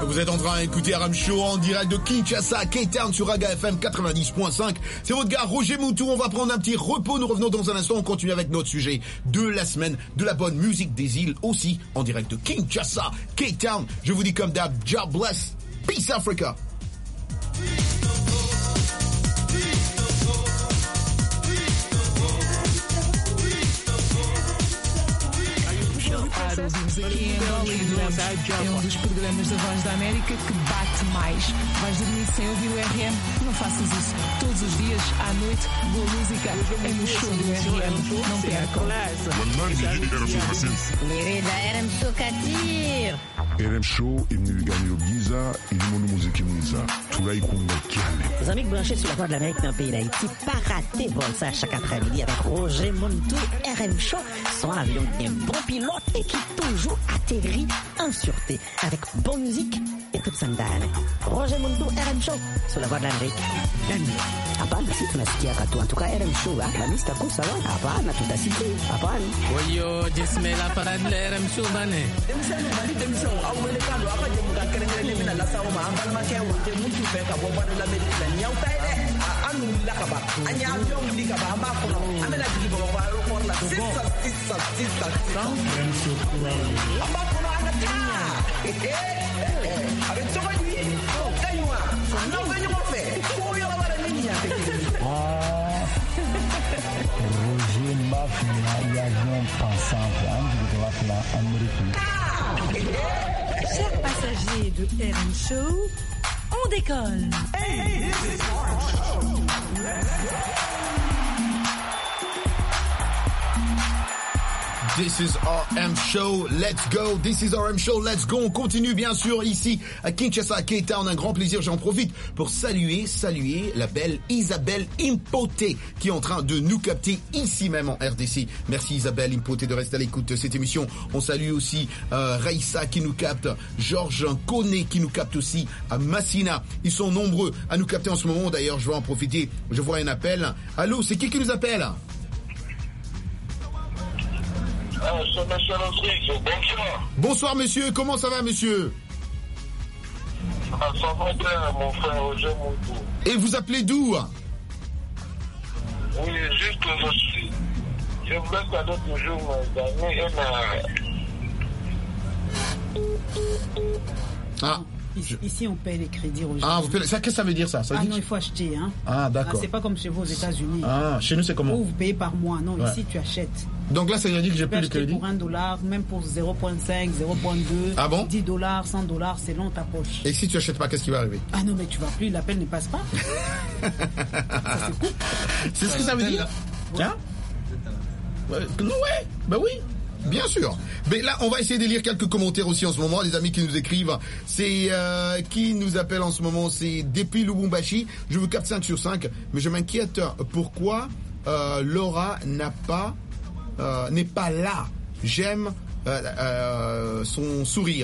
Speaker 7: Vous êtes en train d'écouter RM Show en direct de Kinshasa, K-Town sur Raga FM 90.5. C'est votre gars Roger Moutou. On va prendre un petit repos. Nous revenons dans un instant. On continue avec notre sujet de la semaine, de la bonne musique des îles aussi en direct de Kinshasa, K-Town. Je vous dis comme d'hab, God bless. Peace Africa.
Speaker 13: Ouvimos aqui em Angola e adoramos. É um dos programas da Voz da América que bate mais. Vais dormir sem ouvir o RM? Não faças isso. Todos os dias, à noite, boa música é no show do RM. Não percam.
Speaker 4: Lirida RM Show Katir.
Speaker 3: RM Show, il nous gagne au Giza, il nous musique Mouza. Tout là, il compte
Speaker 5: Les amis branchés sur la Voix de l'Amérique dans le pays d'Haïti, pas rater bon ça chaque après-midi avec Roger Montou, RM Show, son avion qui est un bon pilote et qui toujours atterrit en sûreté avec bonne musique et toute sandale. Roger Montou, RM Show, sur la Voix de l'Amérique. Hapana, si tunasikia katu. En tout cas, RM Show, la mista kusa wa. Hapana, tutasikia. Hapana.
Speaker 14: Oyo, jismela parade la RM Show bane.
Speaker 15: Roger Mafia, l'avion pensant pour Amérique.
Speaker 16: Chers passagers de RM Show, on décolle.
Speaker 7: This is RM Show, let's go. This is RM Show, let's go. On continue bien sûr ici à Kinshasa, K-Town. Un grand plaisir, j'en profite pour saluer la belle Isabelle Impoté qui est en train de nous capter ici même en RDC. Merci Isabelle Impoté de rester à l'écoute de cette émission. On salue aussi Raïssa qui nous capte, Georges Koné qui nous capte aussi, à Massina. Ils sont nombreux à nous capter en ce moment. D'ailleurs, je vais en profiter. Je vois un appel. Allô, c'est qui nous appelle?
Speaker 17: C'est monsieur Rodrigue, bonsoir.
Speaker 7: Bonsoir monsieur, comment ça va monsieur?
Speaker 17: Ça va bien mon frère Roger Moutou.
Speaker 7: Et vous appelez d'où?
Speaker 17: Oui, juste je voulais cadeau toujours gagner
Speaker 9: Ici, on paye les crédits aux gens.
Speaker 7: Ah, vous payez. Ça, qu'est-ce que ça veut dire ça,
Speaker 9: non, il faut acheter. Hein.
Speaker 7: Ah, d'accord.
Speaker 9: C'est pas comme chez vous aux États-Unis.
Speaker 7: Ah, chez nous, c'est comment?
Speaker 9: Vous payez par mois. Non, ici, tu achètes.
Speaker 7: Donc là, ça veut dire que j'ai plus de crédit.
Speaker 9: Pour $1, même pour 0,5, 0,2,
Speaker 7: ah bon?
Speaker 9: $10, $100, c'est long ta poche.
Speaker 7: Et si tu achètes pas, qu'est-ce qui va arriver?
Speaker 9: Ah non, mais tu vas plus, l'appel ne passe pas. Ça se coupe.
Speaker 7: C'est ce que ça veut dire? Tiens. Ouais, bah oui. Bien sûr. Mais là, on va essayer de lire quelques commentaires aussi en ce moment. Les amis qui nous écrivent, c'est qui nous appelle en ce moment, c'est depuis Lubumbashi. Je vous capte 5 sur 5, mais je m'inquiète pourquoi Laura n'est pas là. J'aime son sourire.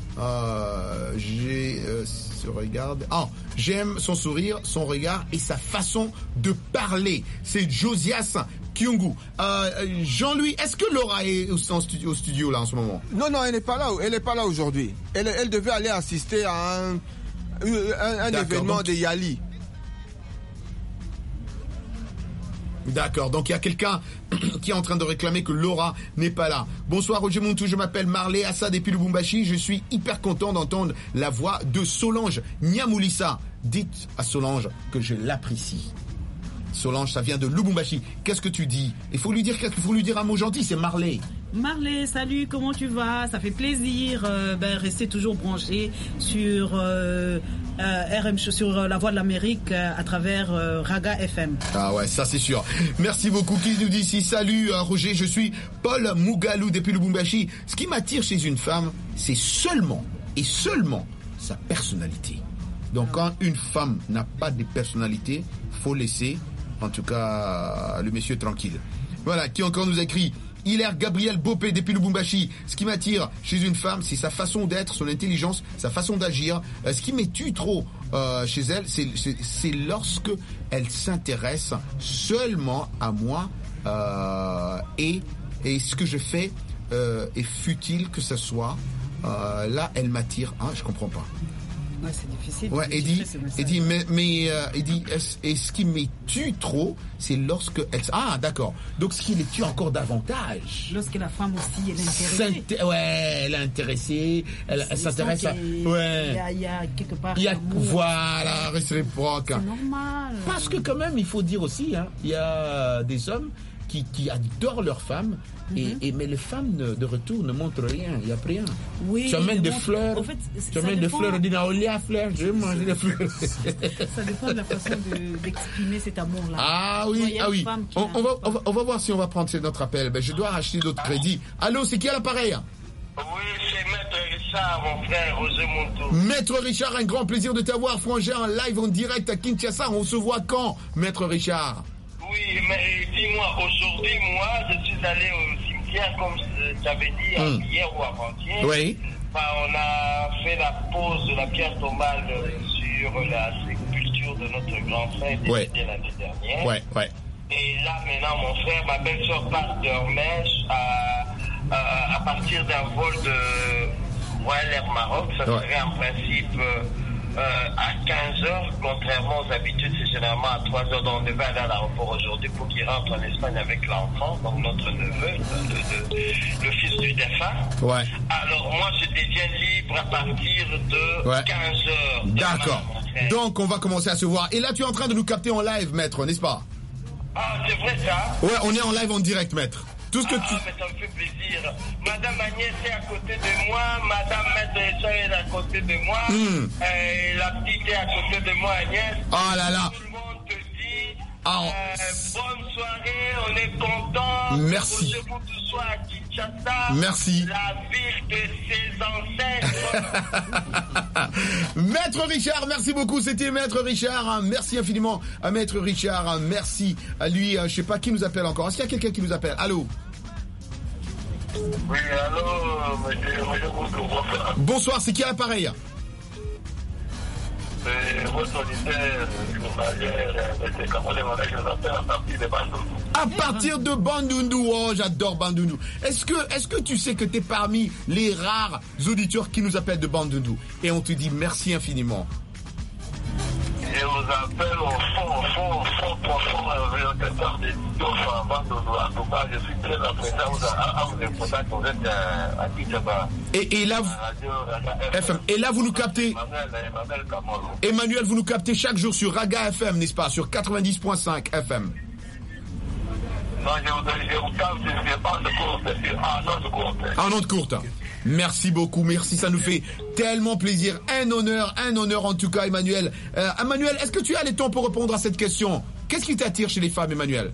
Speaker 7: J'aime son sourire, son regard et sa façon de parler. C'est Josias Kyungu. Jean-Louis, est-ce que Laura est au studio là en ce moment?
Speaker 8: Non, elle n'est pas là. Elle n'est pas là aujourd'hui. Elle devait aller assister à un événement de Yali.
Speaker 7: D'accord, donc il y a quelqu'un qui est en train de réclamer que Laura n'est pas là. Bonsoir Roger Montou, je m'appelle Marley Assa depuis Lubumbashi. Je suis hyper content d'entendre la voix de Solange Niamoulissa. Dites à Solange que je l'apprécie. Solange, ça vient de Lubumbashi. Qu'est-ce que tu dis? Il faut lui dire un mot gentil, c'est Marley.
Speaker 9: Marley, salut, comment tu vas? Ça fait plaisir. Restez toujours branchés sur RM, sur la Voix de l'Amérique à travers Raga FM.
Speaker 7: Ah ouais, ça c'est sûr. Merci beaucoup. Qui nous dit ici? Salut Roger, je suis Paul Mougalou depuis Lubumbashi. Ce qui m'attire chez une femme, c'est seulement et seulement sa personnalité. Donc quand une femme n'a pas de personnalité, faut laisser en tout cas le monsieur tranquille. Voilà, qui encore nous écrit? Hilaire Gabriel Bopé depuis Lubumbashi. Ce qui m'attire chez une femme, c'est sa façon d'être, son intelligence, sa façon d'agir. Ce qui m'étue trop chez elle, c'est lorsque elle s'intéresse seulement à moi et ce que je fais est futile que ce soit. là, elle m'attire. Ah, je comprends pas.
Speaker 9: Ouais, c'est difficile.
Speaker 7: Ouais, il dit, et ce qui me tue trop, c'est lorsque elle... Ah, d'accord. Donc, ce qui les tue encore davantage.
Speaker 9: Lorsque la femme aussi, elle est intéressée.
Speaker 7: Ouais, elle est intéressée, elle s'intéresse à... Ouais.
Speaker 9: Il y a quelque part...
Speaker 7: Voilà, réciproque.
Speaker 9: C'est normal.
Speaker 7: Parce que quand même, il faut dire aussi, hein, il y a des hommes qui adorent leurs femmes, mais les femmes de retour ne montrent rien, il n'y a rien.
Speaker 9: Oui,
Speaker 7: tu amènes des fleurs,
Speaker 9: en fait,
Speaker 7: tu amènes des fleurs, on dit non, à fleurs, je vais manger des fleurs.
Speaker 9: Ça dépend de la façon d'exprimer cet amour-là.
Speaker 7: Ah oui, ah oui. On va voir si on va prendre notre appel. Ben, je dois acheter d'autres crédits. Allô, c'est qui à l'appareil?
Speaker 17: Oui, c'est Maître Richard, mon frère, Roger Monto.
Speaker 7: Maître Richard, un grand plaisir de t'avoir, frangin, en live, en direct à Kinshasa. On se voit quand, Maître Richard?
Speaker 17: Oui, mais dis-moi, aujourd'hui, moi, je suis allé au cimetière, comme tu avais dit, hier ou avant-hier.
Speaker 7: Oui.
Speaker 17: On a fait la pose de la pierre tombale sur la sépulture de notre grand frère décédé l'année dernière.
Speaker 7: Ouais.
Speaker 17: Et là, maintenant, mon frère, ma belle-soeur part d'Hermèche à partir d'un vol de Royal Air Maroc. Ça serait en principe... à 15h, contrairement aux habitudes, c'est généralement à 3h. Donc on devait aller à l'aéroport aujourd'hui pour qu'il rentre en Espagne avec l'enfant, donc notre neveu, le fils du défunt. Ouais. Alors moi je deviens libre à partir de 15h.
Speaker 7: D'accord. Donc on va commencer à se voir. Et là tu es en train de nous capter en live, maître, n'est-ce pas?
Speaker 17: Ah, c'est vrai ça?
Speaker 7: Ouais, on est en live en direct, maître. Tout ce que tu...
Speaker 17: mais ça me fait plaisir. Madame Agnès est à côté de moi, Madame Maître Richard est à côté de moi, la petite est à côté de moi, Agnès.
Speaker 7: Oh là là.
Speaker 17: Tout le monde te dit bonne soirée, on est content.
Speaker 7: Merci. Merci.
Speaker 17: La ville de ses ancêtres.
Speaker 7: Maître Richard, merci beaucoup. C'était Maître Richard. Merci infiniment à Maître Richard. Merci à lui. Je sais pas qui nous appelle encore. Est-ce qu'il y a quelqu'un qui nous appelle? Allô?
Speaker 17: Oui, allô, monsieur.
Speaker 7: Bonsoir, c'est qui à l'appareil? À partir de Bandundu, oh j'adore Bandundu. Est-ce que tu sais que tu es parmi les rares auditeurs qui nous appellent de Bandundu? Et on te dit merci infiniment.
Speaker 17: Je vous appelle au fond, vérificateur des à Bandundu. En tout cas, je suis très apprécié à vous répondre que vous êtes à Kinshasa.
Speaker 7: Et là, vous nous captez. Emmanuel, vous nous captez chaque jour sur Raga FM, n'est-ce pas? Sur 90.5 FM.
Speaker 17: Non, je vous capte, c'est
Speaker 7: en onde courte. Merci beaucoup, merci, ça nous fait tellement plaisir. Un honneur en tout cas, Emmanuel. Emmanuel, est-ce que tu as le temps pour répondre à cette question? Qu'est-ce qui t'attire chez les femmes, Emmanuel?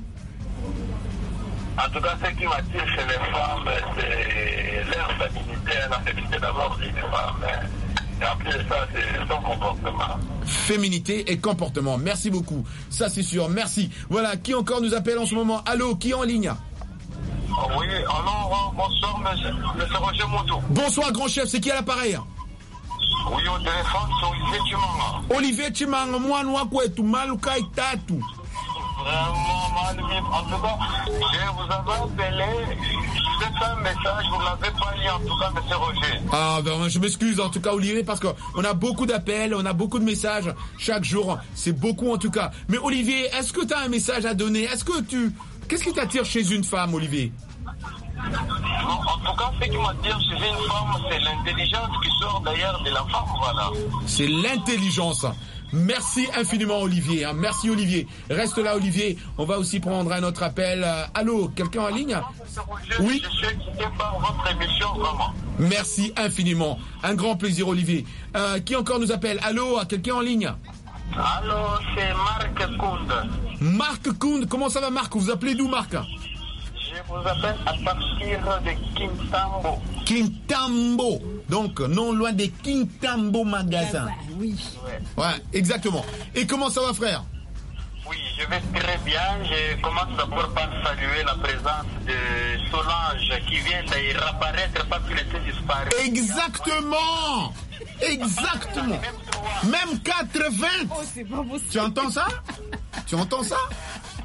Speaker 17: En tout cas, ce qui m'attire chez les femmes, c'est leur féminité, la féminité d'abord des femmes. Et après ça, c'est son comportement.
Speaker 7: Féminité et comportement, merci beaucoup. Ça, c'est sûr, merci. Voilà, qui encore nous appelle en ce moment? Allô, qui est en ligne?
Speaker 17: Oui, alors, bonsoir, monsieur Roger Monto.
Speaker 7: Bonsoir, grand chef, c'est qui à l'appareil?
Speaker 17: Oui, au téléphone, c'est Olivier Chimanga.
Speaker 7: Olivier Chimanga, moi, nous, quoi, tout mal, kai, tatu.
Speaker 17: Vraiment, en tout cas, je vous avais appelé, je vous ai fait un message, vous ne l'avez pas lu, en tout cas, monsieur Roger.
Speaker 7: Ah, ben, je m'excuse, en tout cas, Olivier, parce qu'on a beaucoup d'appels, on a beaucoup de messages chaque jour, c'est beaucoup, en tout cas. Mais Olivier, est-ce que tu as un message à donner? Qu'est-ce qui t'attire chez une femme, Olivier?
Speaker 17: Non, en tout cas, ce qui m'attire chez une femme, c'est l'intelligence qui sort d'ailleurs de la femme, voilà.
Speaker 7: C'est l'intelligence. Merci infiniment, Olivier. Merci, Olivier. Reste là, Olivier. On va aussi prendre un autre appel. Allô, quelqu'un en ligne? Oui.
Speaker 17: Je suis excité par votre émission, vraiment.
Speaker 7: Merci infiniment. Un grand plaisir, Olivier. Qui encore nous appelle? Allô, quelqu'un en ligne?
Speaker 17: Allô, c'est Marc Kound.
Speaker 7: Marc Kound, comment ça va, Marc? Vous appelez d'où, Marc?
Speaker 17: Je vous appelle à partir de Kintambo.
Speaker 7: Kintambo, donc non loin des Kintambo magasins.
Speaker 9: Oui.
Speaker 7: Ouais, exactement. Et comment ça va, frère?
Speaker 17: Oui, je vais très bien. Je commence d'abord par saluer la présence de Solange qui vient d'y réapparaître parce qu'il était disparu.
Speaker 7: Exactement. Exactement. Même 80.
Speaker 9: Oh, c'est pas possible.
Speaker 7: Tu entends ça? Tu entends ça?
Speaker 17: En tout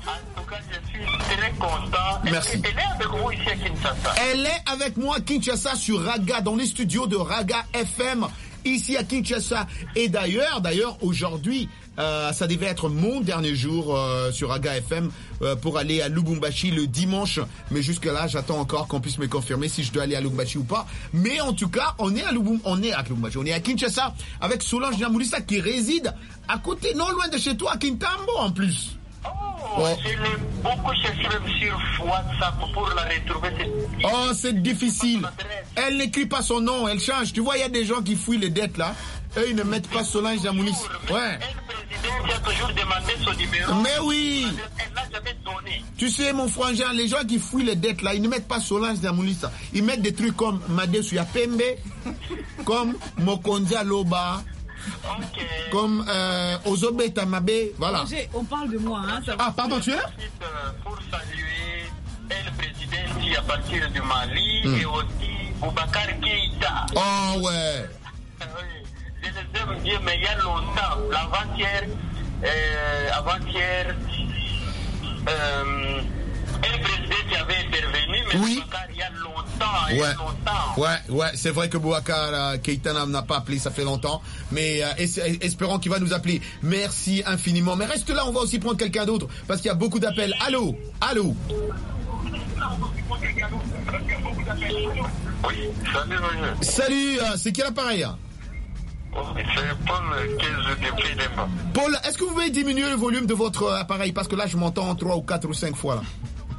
Speaker 17: cas, je suis très content.
Speaker 7: Merci.
Speaker 17: Elle est avec vous ici à Kinshasa.
Speaker 7: Elle est avec moi à Kinshasa sur Raga, dans les studios de Raga FM, ici à Kinshasa. Et d'ailleurs, aujourd'hui, ça devait être mon dernier jour sur Raga FM pour aller à Lubumbashi le dimanche. Mais jusque-là, j'attends encore qu'on puisse me confirmer si je dois aller à Lubumbashi ou pas. Mais en tout cas, on est à Lubumbashi, on est à Kinshasa avec Solange Nyamulisa qui réside à côté, non loin de chez toi, à Kintambo en plus.
Speaker 17: Oh, je l'ai beaucoup cherché même sur WhatsApp pour la retrouver.
Speaker 7: Oh, c'est difficile. Elle n'écrit pas son nom, elle change. Tu vois, il y a des gens qui fouillent les dettes là. Eux, ils ne mettent pas Solange Nyamulisa. Ouais.
Speaker 17: Qui a toujours demandé son numéro.
Speaker 7: Mais oui.
Speaker 17: Elle l'a jamais donné.
Speaker 7: Tu sais, mon frangin, les gens qui fouillent les dettes là, ils ne mettent pas Solange Nyamulisa. Ils mettent des trucs comme Madesu Yapembe, comme Mokondia Loba.
Speaker 17: Okay.
Speaker 7: Comme Ozobe Tamabe, voilà.
Speaker 9: On parle de moi, hein.
Speaker 7: Ah, pardon, tu es là?
Speaker 17: Pour saluer le président qui à partir du Mali et aussi Boubacar Keïta.
Speaker 7: Oh ouais.
Speaker 17: Je les aime bien, mais il y a longtemps, avant-hier, le président qui avait intervenu, mais
Speaker 7: oui.
Speaker 17: Boubacar, il y a longtemps.
Speaker 7: Ouais, c'est vrai que Boubacar Keïta n'a pas appelé, ça fait longtemps, mais espérons qu'il va nous appeler. Merci infiniment. Mais reste là, on va aussi prendre quelqu'un d'autre, parce qu'il y a beaucoup d'appels. Allô?
Speaker 17: Oui, salut Roger.
Speaker 7: Salut, c'est quel appareil?
Speaker 17: C'est Paul depuis Lemba.
Speaker 7: Paul, est-ce que vous pouvez diminuer le volume de votre appareil? Parce que là, je m'entends 3 ou 4 ou 5 fois là.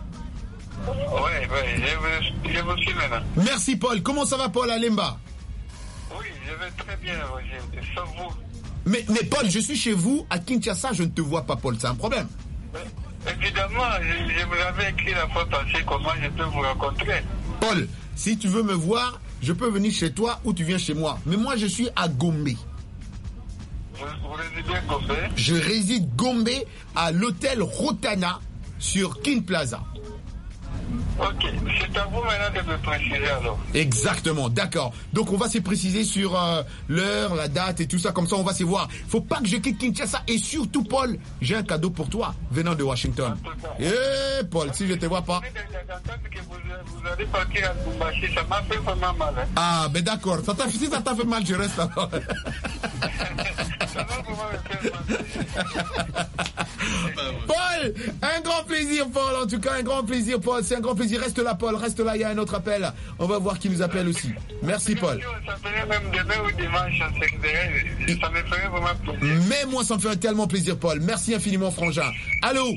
Speaker 17: Oui, je vous suis maintenant.
Speaker 7: Merci Paul. Comment ça va Paul à Lemba?
Speaker 17: Oui, je vais très bien, Roger. Sans vous.
Speaker 7: Mais Paul, je suis chez vous à Kinshasa, je ne te vois pas Paul, c'est un problème.
Speaker 17: Évidemment, je vous avais écrit la fois passée comment je peux vous rencontrer.
Speaker 7: Paul, si tu veux me voir, je peux venir chez toi ou tu viens chez moi. Mais moi, je suis à Gombe.
Speaker 17: Vous résidez à Gombe?
Speaker 7: Je réside Gombe à l'hôtel Rotana sur King Plaza.
Speaker 17: Ok, c'est à vous maintenant de me préciser alors.
Speaker 7: Exactement, d'accord. Donc on va se préciser sur l'heure, la date et tout ça, comme ça on va se voir. Faut pas que je quitte Kinshasa et surtout Paul, j'ai un cadeau pour toi venant de Washington. Paul, si je te vois pas.
Speaker 17: Vous allez partir à Lubumbashi, ça m'a fait vraiment mal. Hein?
Speaker 7: Ah, mais d'accord, si ça t'a fait mal, je reste alors.
Speaker 17: Ça va vraiment me faire mal.
Speaker 7: Paul, un grand plaisir Paul, en tout cas un grand plaisir Paul, c'est un grand plaisir, reste là Paul, reste là, il y a un autre appel, on va voir qui nous appelle aussi. Merci Paul.
Speaker 17: Ça ferait même demain ou dimanche, ça me ferait vraiment plaisir.
Speaker 7: Mais moi ça me ferait tellement plaisir Paul, merci infiniment frangin. Allô?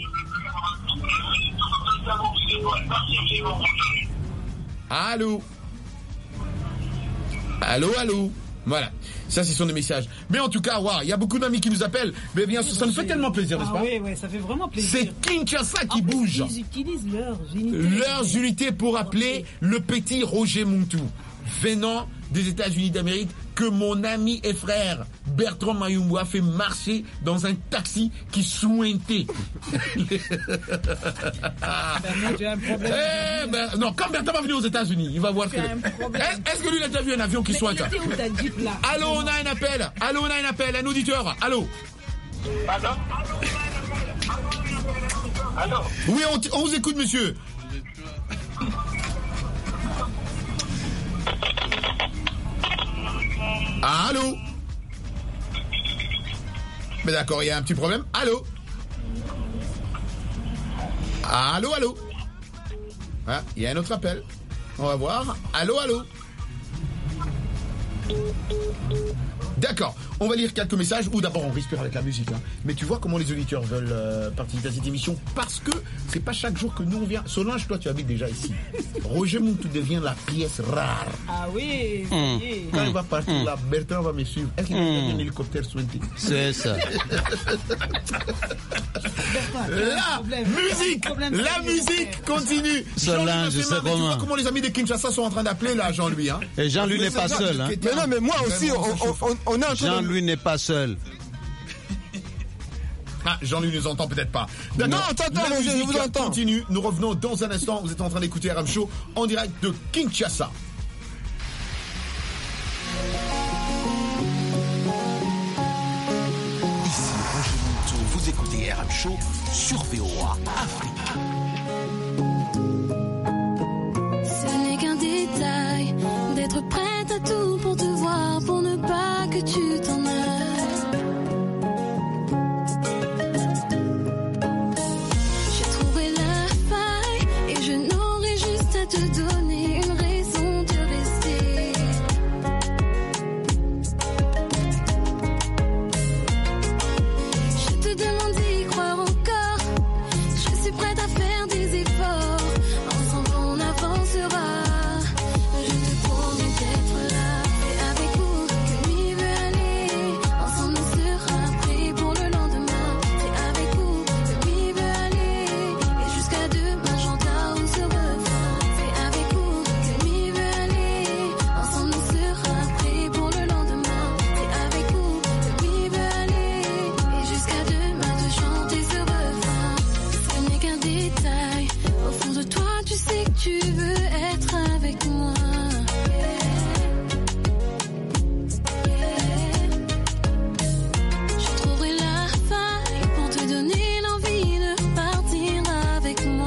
Speaker 7: Allô? Allô? Voilà, ça c'est son message. Mais en tout cas, il y a beaucoup d'amis qui nous appellent. Mais bien sûr, ça nous fait tellement plaisir, n'est-ce pas?
Speaker 9: Oui, ça fait vraiment plaisir.
Speaker 7: C'est Kinshasa qui bouge.
Speaker 9: Ils utilisent leurs
Speaker 7: unités pour appeler le petit Roger Muntu, venant des États-Unis d'Amérique, que mon ami et frère Bertrand Mayumbu a fait marcher dans un taxi qui sointait.
Speaker 9: Tu as un problème.
Speaker 7: Non, quand Bertrand va venir aux États-Unis, il va voir que. Est-ce que lui il a déjà vu un avion qui sointe? Allô, on a un appel, un auditeur. Allô?
Speaker 17: Allô?
Speaker 7: Oui, on vous écoute, monsieur. Allô? Mais d'accord, il y a un petit problème. Allô? Ah, il y a un autre appel. On va voir. Allô? D'accord, on va lire quelques messages ou d'abord on respire avec la musique. Hein. Mais tu vois comment les auditeurs veulent participer à cette émission parce que c'est pas chaque jour que nous on vient. Solange, toi tu habites déjà ici. Roger Muntu devient la pièce rare.
Speaker 9: Ah oui,
Speaker 7: Quand il va partir là, Bertrand va me suivre. Est-ce qu'il va un hélicoptère sointé?
Speaker 18: C'est ça.
Speaker 7: La musique continue.
Speaker 18: Solange, je sais comment.
Speaker 7: Tu vois comment les amis de Kinshasa sont en train d'appeler là Jean-Louis. Hein.
Speaker 18: Et Jean-Louis n'est pas seul. Hein.
Speaker 8: Mais non, mais moi aussi, on est en train
Speaker 18: Jean-Louis n'est pas seul.
Speaker 7: Ah, Jean-Louis nous entend peut-être pas.
Speaker 8: Non, t'entends, je vous entends.
Speaker 7: Continue, nous revenons dans un instant. Vous êtes en train d'écouter RM Show en direct de Kinshasa.
Speaker 6: Ici Roger Muntu, vous écoutez RM Show sur VOA Afrique.
Speaker 19: Ce n'est qu'un détail d'être prête à tout pour te voir, pour ne pas que tu t'en ailles. J'ai trouvé la faille et je n'aurai juste à te donner une raison de rester. Je te demande d'y croire encore. Je suis prête à faire des efforts. Ensemble on avancera. Je te promets d'être là. C'est avec vous que nuit veut aller. Ensemble on sera prêts pour le lendemain. C'est avec vous que nuit veut aller. Et jusqu'à demain j'entends ce refrain. C'est avec vous que nuit veut aller. Ensemble on sera prêts pour le lendemain. C'est avec vous que nuit veut aller. Et jusqu'à demain de chanter ce refrain. Ce n'est qu'un détail. Au fond de toi, tu sais que tu veux être avec moi. Je trouverai la faille pour te donner l'envie de partir avec moi.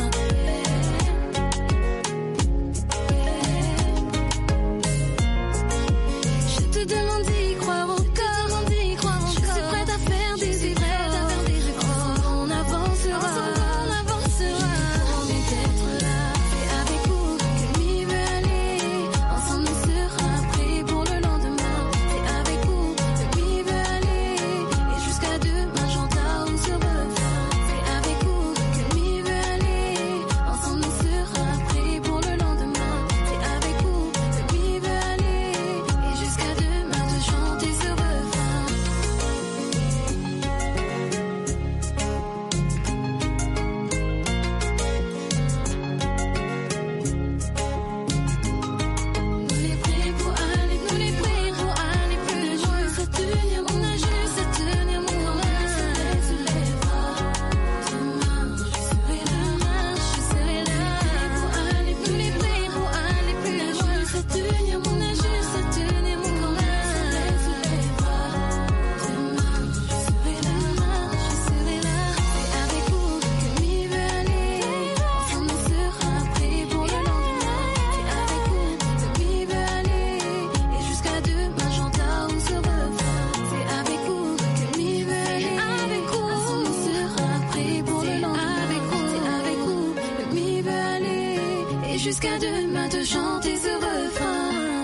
Speaker 19: Je te demande d'y croire encore. Je suis prête à faire des efforts. Ensemble on avancera. Promets d'être là. C'est avec vous que nuit veut aller. Ensemble on sera prêts pour le lendemain. C'est avec vous que nuit veut aller. Et jusqu'à demain j'entends ce refrain. C'est avec vous que nuit veut aller. Ensemble on sera prêts pour le lendemain. C'est avec vous que nuit veut aller. Et jusqu'à demain de chanter ce refrain. Nous les prêts pour aller plus loin. Ça tenir, on a juste à tenir mon main. Se lèvera. Demain, je serai là. Pour aller plus loin. Ça tenir, on a juste à tenir mon main. Se lèvera. Demain, je serai là. C'est avec vous que nuit veut aller. Ensemble on sera prêts pour le lendemain. C'est avec vous que nuit veut aller. Et jusqu'à demain j'entends ce refrain. C'est avec vous que nuit veut aller. Ensemble on sera prêts pour le lendemain. C'est avec vous que nuit veut aller. Et jusqu'à demain de chanter ce refrain.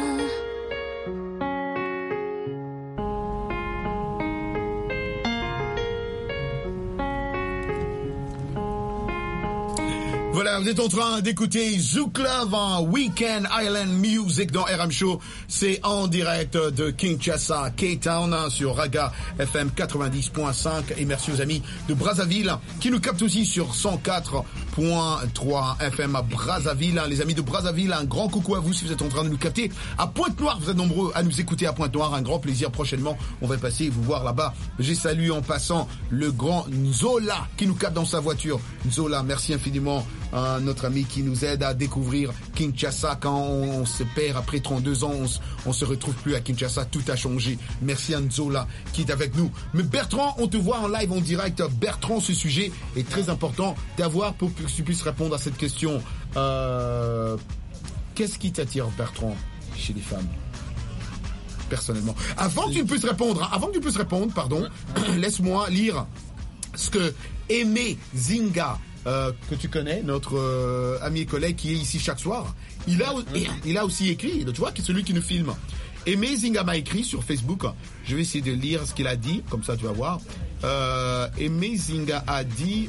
Speaker 7: Voilà, vous êtes en train d'écouter Zouk Love en Weekend Island Music dans RM Show. C'est en direct de Kinshasa, K-Town, sur Raga FM 90.5. Et merci aux amis de Brazzaville qui nous captent aussi sur 104.3 FM à Brazzaville. Les amis de Brazzaville, un grand coucou à vous si vous êtes en train de nous capter. À Pointe-Noire, vous êtes nombreux à nous écouter à Pointe-Noire. Un grand plaisir prochainement. On va passer vous voir là-bas. J'ai salué en passant le grand Nzola qui nous capte dans sa voiture. Nzola, merci infiniment. Notre ami qui nous aide à découvrir Kinshasa. Quand on se perd après 32 ans, on se retrouve plus à Kinshasa. Tout a changé. Merci à Nzola qui est avec nous. Mais Bertrand, on te voit en live, en direct. Bertrand, ce sujet est très important d'avoir pour que tu puisses répondre à cette question. Qu'est-ce qui t'attire, Bertrand, chez les femmes? Personnellement. Avant que tu puisses répondre, pardon, laisse-moi lire ce que Aimé Zinga, que tu connais, notre ami et collègue qui est ici chaque soir, il a aussi écrit, tu vois, celui qui nous filme. Aimé Zinga m'a écrit sur Facebook. Je vais essayer de lire ce qu'il a dit, comme ça tu vas voir. Aimé Zinga a dit,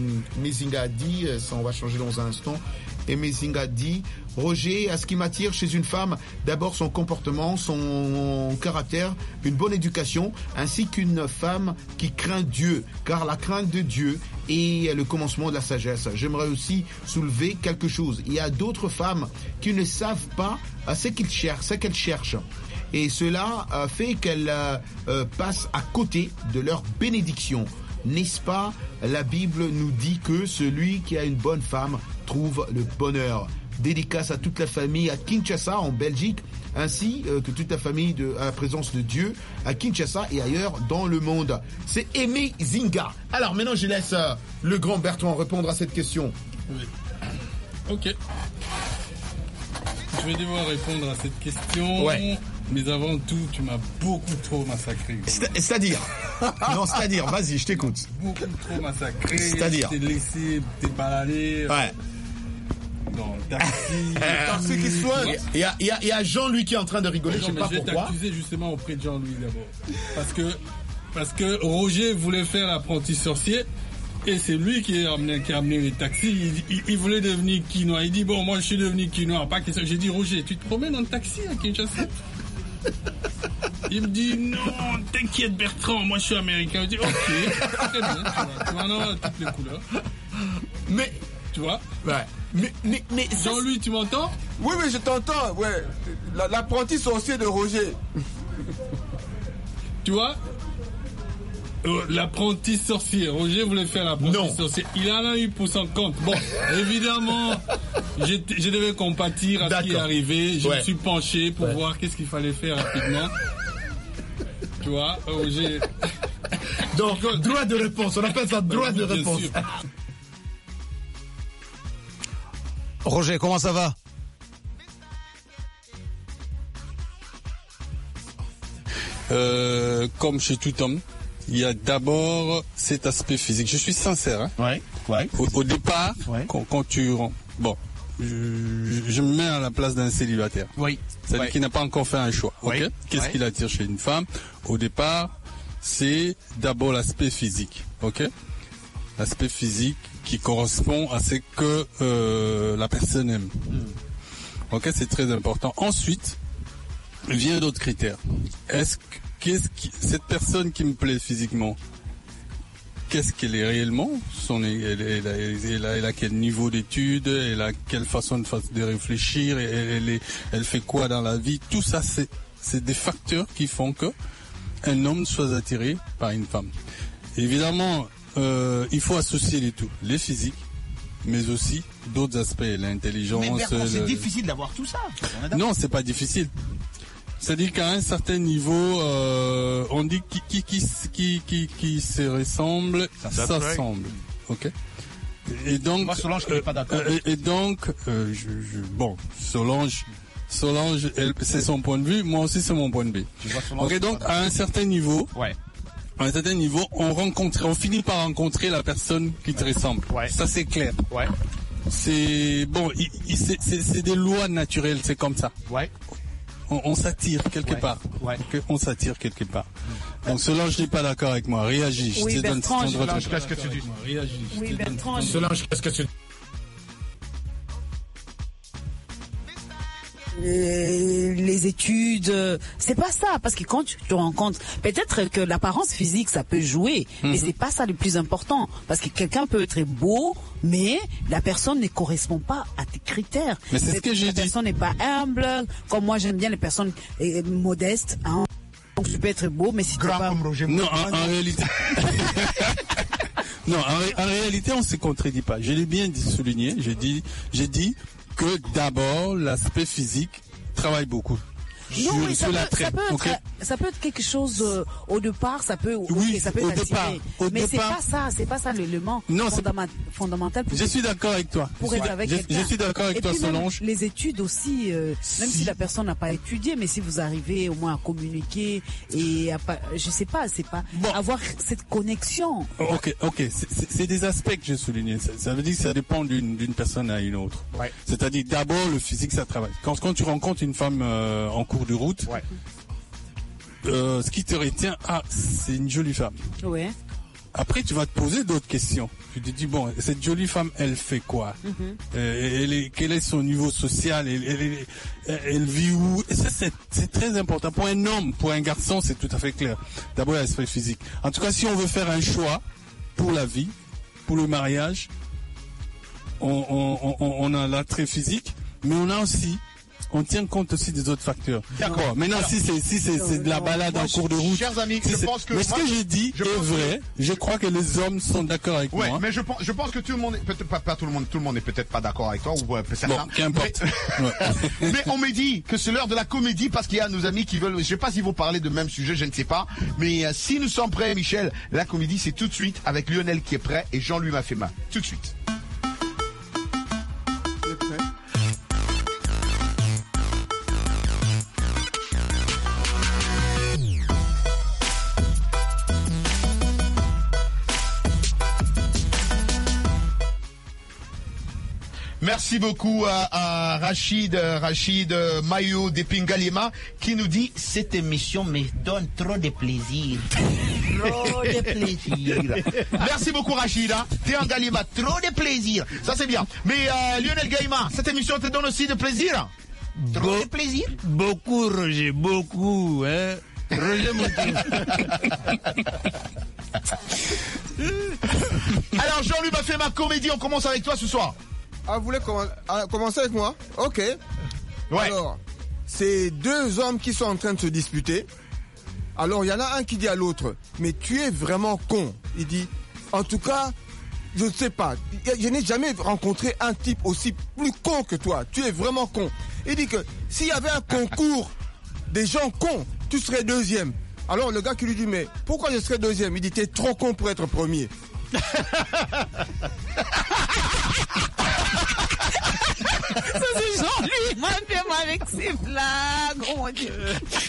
Speaker 7: ça on va changer dans un instant. Aimé Zinga dit: Roger, à ce qui m'attire chez une femme, d'abord son comportement, son caractère, une bonne éducation, ainsi qu'une femme qui craint Dieu, car la crainte de Dieu est le commencement de la sagesse. J'aimerais aussi soulever quelque chose. Il y a d'autres femmes qui ne savent pas ce qu'elles cherchent. Et cela fait qu'elles passent à côté de leur bénédiction. N'est-ce pas? La Bible nous dit que celui qui a une bonne femme trouve le bonheur. Dédicace à toute la famille à Kinshasa en Belgique, ainsi que toute la famille à la présence de Dieu à Kinshasa et ailleurs dans le monde. C'est Aimé Zinga. Alors maintenant je laisse le grand Bertrand répondre à cette question.
Speaker 20: Oui. Ok. Je vais devoir répondre à cette question.
Speaker 7: Ouais.
Speaker 20: Mais avant tout, tu m'as beaucoup trop massacré.
Speaker 7: C'est-à-dire Non, c'est-à-dire, vas-y, je t'écoute.
Speaker 20: Beaucoup trop massacré.
Speaker 7: C'est-à-dire
Speaker 20: Je t'ai laissé te balader.
Speaker 7: Ouais.
Speaker 20: Dans le taxi.
Speaker 7: Ceux qui soignent. Il y a Jean-Louis qui est en train de rigoler, je sais pas pourquoi.
Speaker 20: Je vais t'accuser justement auprès de Jean-Louis d'abord. Parce que Roger voulait faire l'apprenti sorcier. Et c'est lui qui a amené les taxis. Il voulait devenir quinoa. Il dit, bon, moi je suis devenu quinoa. Pas question. J'ai dit, Roger, tu te promènes dans le taxi à Kinshasa? Il me dit, non, t'inquiète Bertrand, moi je suis américain. Je dis, ok, très bien, tu vois, non, toutes les couleurs.
Speaker 7: Mais,
Speaker 20: tu vois?
Speaker 7: Ouais. Mais
Speaker 20: Jean-Louis, tu m'entends?
Speaker 8: Oui, je t'entends, ouais. L'apprenti sorcier de Roger.
Speaker 20: Tu vois? L'apprenti sorcier. Roger voulait faire l'apprenti sorcier. Il en a eu pour son compte. Bon, évidemment, je devais compatir à ce qui est arrivé. Je me suis penché pour voir qu'est-ce qu'il fallait faire rapidement. Tu vois, Roger.
Speaker 7: Donc, droit de réponse. On appelle ça droit de réponse.
Speaker 18: Roger, comment ça va?
Speaker 20: Comme chez tout homme, il y a d'abord cet aspect physique. Je suis sincère. Hein.
Speaker 7: Ouais.
Speaker 20: Au départ, quand tu... Bon, je me mets à la place d'un célibataire.
Speaker 7: Oui.
Speaker 20: C'est-à-dire qu'il n'a pas encore fait un choix. Okay? Qu'est-ce qu'il attire chez une femme? Au départ, c'est d'abord l'aspect physique. Ok? L'aspect physique qui correspond à ce que la personne aime. Ok, c'est très important. Ensuite, vient d'autres critères. Cette personne qui me plaît physiquement, qu'est-ce qu'elle est réellement? Elle a quel niveau d'études? Elle a quelle façon de réfléchir? Elle fait quoi dans la vie? Tout ça, c'est des facteurs qui font que un homme soit attiré par une femme. Évidemment, il faut associer les tout, les physiques, mais aussi d'autres aspects, l'intelligence.
Speaker 7: Mais Bertrand, c'est difficile d'avoir tout ça.
Speaker 20: Non, c'est pas difficile. C'est-à-dire qu'à un certain niveau, on dit qui se ressemble, s'assemble. Ok. Et donc,
Speaker 7: moi, Solange, je suis pas d'accord.
Speaker 20: Et donc, bon, Solange, c'est son point de vue. Moi aussi, c'est mon point de vue. Ok. Donc, à un certain niveau.
Speaker 7: Ouais.
Speaker 20: À un certain niveau, on finit par rencontrer la personne qui te ressemble. Ouais. Ça, c'est clair. Ouais. C'est bon, c'est des lois naturelles, c'est comme ça. Ouais. On s'attire quelque part. Ouais. On s'attire quelque part. Donc Solange n'est pas d'accord avec moi. Réagis.
Speaker 11: Oui, Bertrand,
Speaker 7: Solange, qu'est-ce que tu dis?
Speaker 20: Réagis.
Speaker 11: Oui, Bertrand.
Speaker 7: Solange, qu'est-ce que tu dis?
Speaker 5: Les études, c'est pas ça, parce que quand tu te rencontres, peut-être que l'apparence physique ça peut jouer, mais c'est pas ça le plus important, parce que quelqu'un peut être beau, mais la personne ne correspond pas à tes critères.
Speaker 20: Mais c'est ce que j'ai dit.
Speaker 5: La personne n'est pas humble, comme moi j'aime bien les personnes modestes. Hein. Donc tu peux être beau, mais si tu pas
Speaker 7: comme Roger.
Speaker 20: Non, en réalité. Non, en réalité, on se contredit pas. Je l'ai bien souligné. J'ai dit que d'abord l'aspect physique travaille beaucoup.
Speaker 5: Non, oui, ça peut être quelque chose au départ, ça peut
Speaker 20: au départ.
Speaker 5: Mais c'est pas ça l'élément fondamental.
Speaker 20: Je suis d'accord avec toi.
Speaker 5: Pour être avec quelqu'un.
Speaker 20: Je suis d'accord avec toi, Solange.
Speaker 5: Les études aussi, même si la personne n'a pas étudié, mais si vous arrivez au moins à communiquer et je sais pas, c'est pas avoir cette connexion.
Speaker 20: Ok, c'est des aspects que j'ai soulignés. Ça veut dire que ça dépend d'une personne à une autre. Ouais. C'est-à-dire d'abord le physique, ça travaille. Quand tu rencontres une femme en cours de route, ce qui te retient, c'est une jolie femme. Ouais. Après, tu vas te poser d'autres questions. Tu te dis, bon, cette jolie femme, elle fait quoi? Quel est son niveau social? Elle vit où? Et ça, c'est très important. Pour un homme, pour un garçon, c'est tout à fait clair. D'abord, l'aspect physique. En tout cas, si on veut faire un choix pour la vie, pour le mariage, on a l'attrait physique, mais on a aussi on tient compte aussi des autres facteurs.
Speaker 7: D'accord.
Speaker 20: Maintenant,
Speaker 7: Alors,
Speaker 20: si c'est de la balade en cours de route.
Speaker 7: Chers amis, je pense que...
Speaker 20: Mais ce que j'ai dit est vrai. Je crois que les hommes sont d'accord avec moi.
Speaker 7: Ouais, mais je pense que tout le monde, peut-être pas tout le monde n'est peut-être pas d'accord avec toi, ou certains.
Speaker 20: Bon, qu'importe.
Speaker 7: Mais on me dit que c'est l'heure de la comédie parce qu'il y a nos amis qui veulent, je sais pas s'ils vont parler de même sujet, je ne sais pas. Mais si nous sommes prêts, Michel, la comédie c'est tout de suite avec Lionel qui est prêt et Jean-Louis Mafema. Tout de suite. Merci beaucoup à Rachid Mayo de Pingalima qui nous dit cette émission me donne trop de plaisir. Trop de plaisir. Merci beaucoup Rachid. T'es en Galima, trop de plaisir. Ça c'est bien. Mais Lionel Gaïma, cette émission te donne aussi de plaisir? Trop de plaisir?
Speaker 18: Beaucoup Roger, beaucoup. Hein? Roger
Speaker 7: Alors Jean-Louis Mafema, comédie, on commence avec toi ce soir.
Speaker 8: Ah, vous voulez commencer avec moi? Ok.
Speaker 7: Ouais.
Speaker 8: Alors, c'est deux hommes qui sont en train de se disputer. Alors, il y en a un qui dit à l'autre, mais tu es vraiment con. Il dit, en tout cas, je ne sais pas. Je n'ai jamais rencontré un type aussi plus con que toi. Tu es vraiment con. Il dit que s'il y avait un concours des gens cons, tu serais deuxième. Alors, le gars qui lui dit, mais pourquoi je serais deuxième? Il dit, t'es trop con pour être premier.
Speaker 9: Ça c'est Jean-Louis Mafema avec ses blagues. Oh mon Dieu.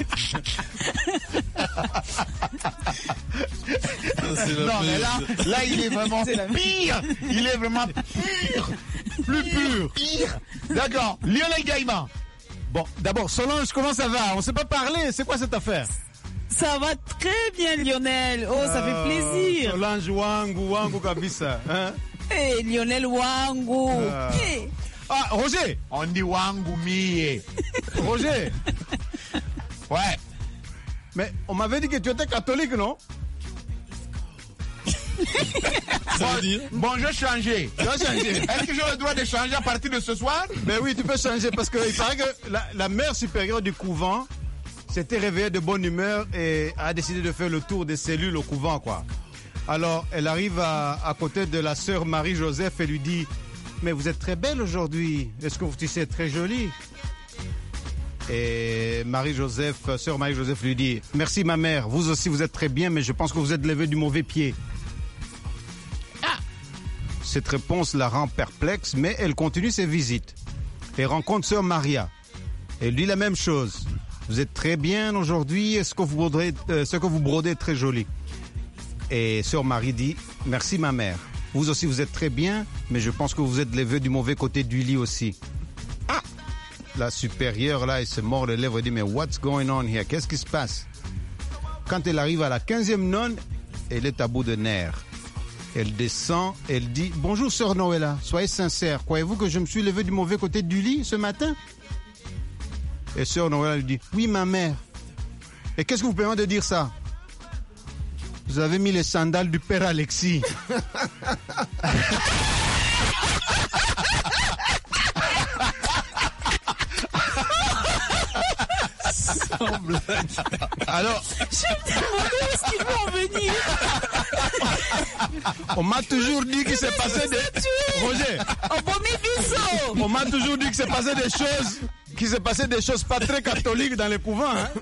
Speaker 7: Non mais là il est vraiment pire. Il est vraiment pur. Plus pur. Pire. D'accord. Lionel Gaïma.
Speaker 18: Bon, d'abord, Solange, comment ça va? On s'est pas parlé. C'est quoi cette affaire?
Speaker 9: Ça va très bien Lionel. Oh, ça fait plaisir.
Speaker 18: Solange Wangu kabisa. Hein?
Speaker 9: Hey, Lionel Wangu. Hey.
Speaker 18: Ah, Roger.
Speaker 7: On dit Wangu Mie.
Speaker 18: Roger.
Speaker 7: Ouais.
Speaker 18: Mais on m'avait dit que tu étais catholique, non?
Speaker 7: Bon, je vais changer.
Speaker 18: Tu vas changer.
Speaker 7: Est-ce que j'ai le droit de changer à partir de ce soir?
Speaker 18: Ben oui, tu peux changer parce qu'il paraît que la mère supérieure du couvent s'était réveillée de bonne humeur et a décidé de faire le tour des cellules au couvent, quoi. Alors, elle arrive à côté de la sœur Marie-Joseph et lui dit: mais vous êtes très belle aujourd'hui. Est-ce que vous êtes très jolie? Et sœur Marie-Joseph lui dit: merci ma mère, vous aussi vous êtes très bien, mais je pense que vous êtes levé du mauvais pied. Cette réponse la rend perplexe, mais elle continue ses visites. Elle rencontre sœur Maria. Elle dit la même chose. Vous êtes très bien aujourd'hui, ce que vous brodez est très joli. Et sœur Marie dit: merci ma mère. Vous aussi, vous êtes très bien, mais je pense que vous êtes levé du mauvais côté du lit aussi. Ah! La supérieure, là, elle se mord les lèvres et dit: mais what's going on here? Qu'est-ce qui se passe? Quand elle arrive à la 15e nonne, elle est à bout de nerfs. Elle descend, elle dit: bonjour, sœur Noëlla, soyez sincère. Croyez-vous que je me suis levé du mauvais côté du lit ce matin? Et sœur Noëlla lui dit: oui, ma mère. Et qu'est-ce que vous permettez de dire ça? Vous avez mis les sandales du père Alexis. Alors,
Speaker 9: je me demandais où est-ce qu'ils vont en venir.
Speaker 18: On m'a toujours dit qu'il s'est passé des... Roger. On m'a toujours dit qu'il s'est passé des choses... qu'il s'est passé des choses pas très catholiques dans les couvents. Hein?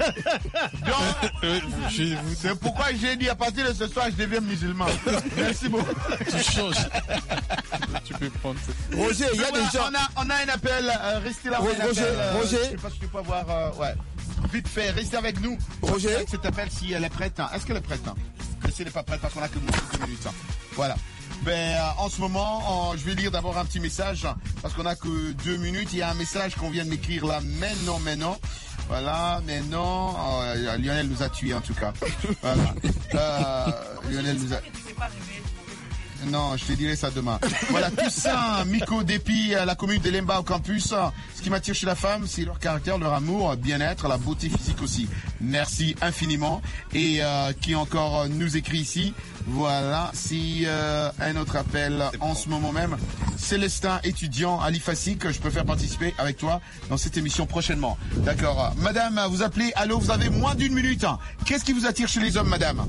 Speaker 7: C'est pourquoi j'ai dit à partir de ce soir, je deviens musulman. Merci beaucoup.
Speaker 20: Tu changes. Tu peux prendre.
Speaker 8: Roger, il y a des gens.
Speaker 7: On a un appel. Restez là.
Speaker 8: Roger.
Speaker 7: Je sais pas si tu peux avoir. Ouais. Vite fait, restez avec nous.
Speaker 8: Roger.
Speaker 7: Cet appel, si elle est prête. Est-ce qu'elle est prête? Si elle n'est pas prête, parce qu'on a que 2 minutes. Voilà. Ben, en ce moment, je vais lire d'abord un petit message, parce qu'on a que 2 minutes. Il y a un message qu'on vient de m'écrire là, maintenant. Voilà, maintenant, Lionel nous a tués en tout cas. Voilà. Lionel nous a... Non, je te dirai ça demain. Voilà, Toussaint, Miko Dépi, la commune de Lemba au campus. Ce qui m'attire chez la femme, c'est leur caractère, leur amour, bien-être, la beauté physique aussi. Merci infiniment. Et qui encore nous écrit ici. Voilà, si un autre appel en ce moment même. Célestin, étudiant à l'IFASIC, je peux faire participer avec toi dans cette émission prochainement. D'accord. Madame, vous appelez, allô, vous avez moins d'une minute. Qu'est-ce qui vous attire chez les hommes, madame?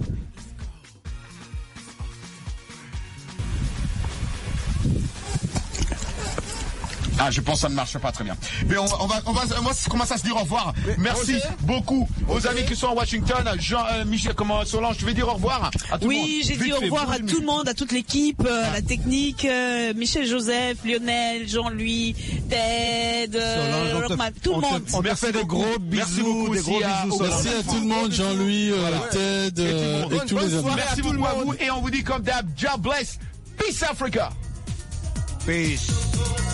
Speaker 7: Ah, je pense que ça ne marche pas très bien. Mais on va commencer à se dire au revoir. Merci beaucoup aux amis qui sont à Washington. Michel, Solange, tu veux dire au revoir à tout le monde?
Speaker 21: Oui, j'ai dit au revoir à tout le monde, à toute l'équipe, la technique, Michel Joseph, Lionel, Jean-Louis, Ted, tout le monde.
Speaker 18: On te fait des gros bisous, des gros bisous.
Speaker 20: Merci à tout le monde, Jean-Louis, Ted et tous les amis.
Speaker 7: Merci beaucoup à vous et on vous dit comme d'hab, God bless. Peace Africa.
Speaker 18: Peace.